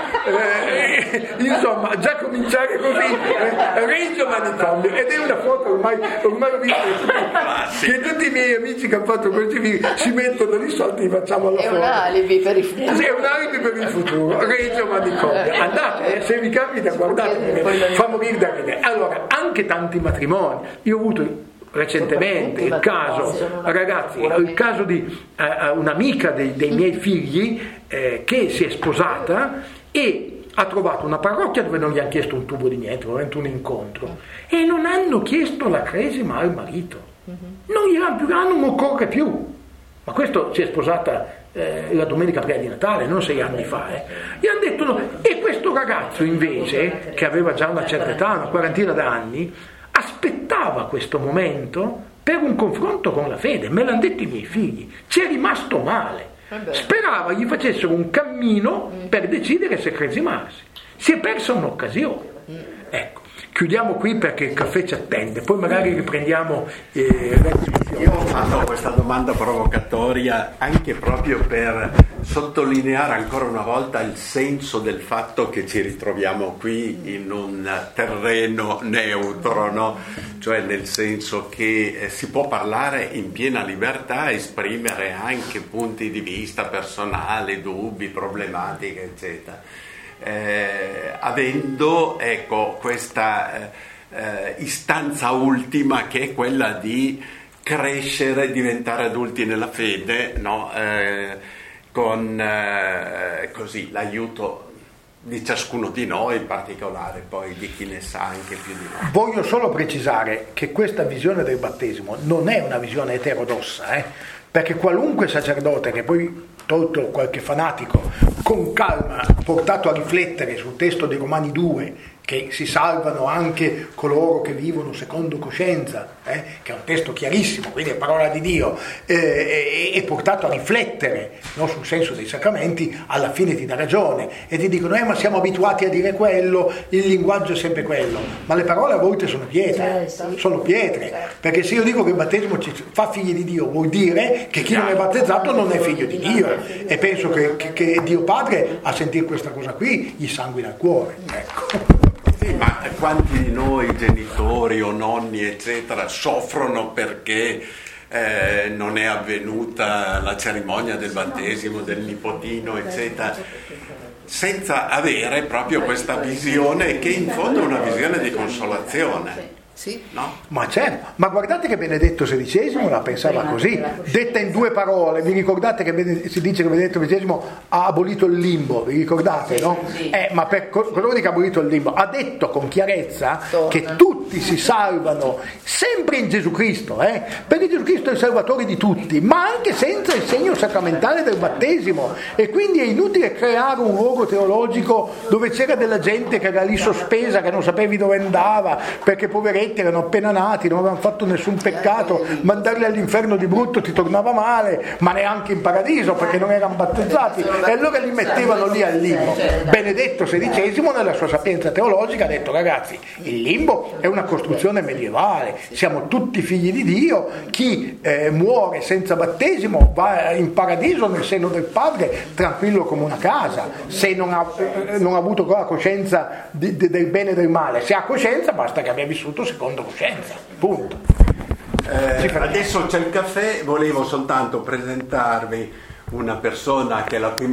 eh, insomma già cominciare così, eh, Reggio Manicomio, ed è una foto ormai, ormai ho visto che tutti i miei amici che hanno fatto questi film si mettono lì sotto e facciamo la è foto. un alibi per il futuro. Sì, è un alibi per il futuro. Reggio Manicomio, andate, eh, se vi capita guardate, fa morire da ridere. Allora, anche tanti matrimoni, io ho avuto recentemente il caso, ragazzi, il caso di eh, un'amica dei, dei miei figli eh, che si è sposata e ha trovato una parrocchia dove non gli hanno chiesto un tubo di niente, veramente un incontro, e non hanno chiesto la cresima al marito, non gli hanno più, non occorre più. Ma questo si è sposata eh, la domenica prima di Natale, non sei anni fa, eh. Gli hanno detto no. E questo ragazzo invece, che aveva già una certa età, una quarantina d'anni, aspettava questo momento per un confronto con la fede, me l'hanno detto i miei figli, ci è rimasto male, sperava gli facessero un cammino per decidere se cresimarsi, si è persa un'occasione. Ecco, chiudiamo qui perché il caffè ci attende, poi magari riprendiamo eh, la discussione. Io ho fatto questa domanda provocatoria anche proprio per sottolineare ancora una volta il senso del fatto che ci ritroviamo qui in un terreno neutro, no? Cioè nel senso che eh, si può parlare in piena libertà, esprimere anche punti di vista personali, dubbi, problematiche, eccetera. Eh, avendo ecco questa eh, istanza ultima che è quella di crescere, diventare adulti nella fede, no? eh, con eh, così l'aiuto di ciascuno di noi, in particolare poi di chi ne sa anche più di noi. Voglio solo precisare che questa visione del battesimo non è una visione eterodossa, eh? Perché qualunque sacerdote che poi, tolto qualche fanatico, con calma portato a riflettere sul testo dei Romani due, che si salvano anche coloro che vivono secondo coscienza, eh, che è un testo chiarissimo, quindi è parola di Dio, eh, è portato a riflettere, no, sul senso dei sacramenti, alla fine ti dà ragione e ti dicono eh ma siamo abituati a dire quello, il linguaggio è sempre quello, ma le parole a volte sono pietre, sono pietre, perché se io dico che il battesimo ci fa figli di Dio vuol dire che chi non è battezzato non è figlio di Dio, e penso che, che, che Dio Padre a sentire questa cosa qui gli sanguina il cuore, ecco. Sì, ma quanti di noi genitori o nonni eccetera soffrono perché eh, non è avvenuta la cerimonia del battesimo del nipotino eccetera, senza avere proprio questa visione che in fondo è una visione di consolazione. Sì. No? Ma certo, ma guardate che Benedetto sedicesimo la pensava così, detta in due parole. Vi ricordate che Benedetto, si dice che Benedetto sedicesimo ha abolito il limbo, vi ricordate, no? Eh, ma per cosa vuol dire che ha abolito il limbo? Ha detto con chiarezza che tutti si salvano sempre in Gesù Cristo, eh? Perché Gesù Cristo è il salvatore di tutti, ma anche senza il segno sacramentale del battesimo, e quindi è inutile creare un luogo teologico dove c'era della gente che era lì sospesa, che non sapevi dove andava perché poveretti poveretti erano appena nati, non avevano fatto nessun peccato, mandarli all'inferno di brutto ti tornava male, ma neanche in paradiso perché non erano battezzati, e allora li mettevano lì al limbo. Benedetto sedicesimo nella sua sapienza teologica ha detto: ragazzi, il limbo è una costruzione medievale, siamo tutti figli di Dio, chi eh, muore senza battesimo va in paradiso nel seno del Padre tranquillo come una casa, se non ha, eh, non ha avuto ancora coscienza di, di, del bene e del male. Se ha coscienza basta che abbia vissuto secondo coscienza, punto. Eh, adesso c'è il caffè, volevo soltanto presentarvi una persona che è la prima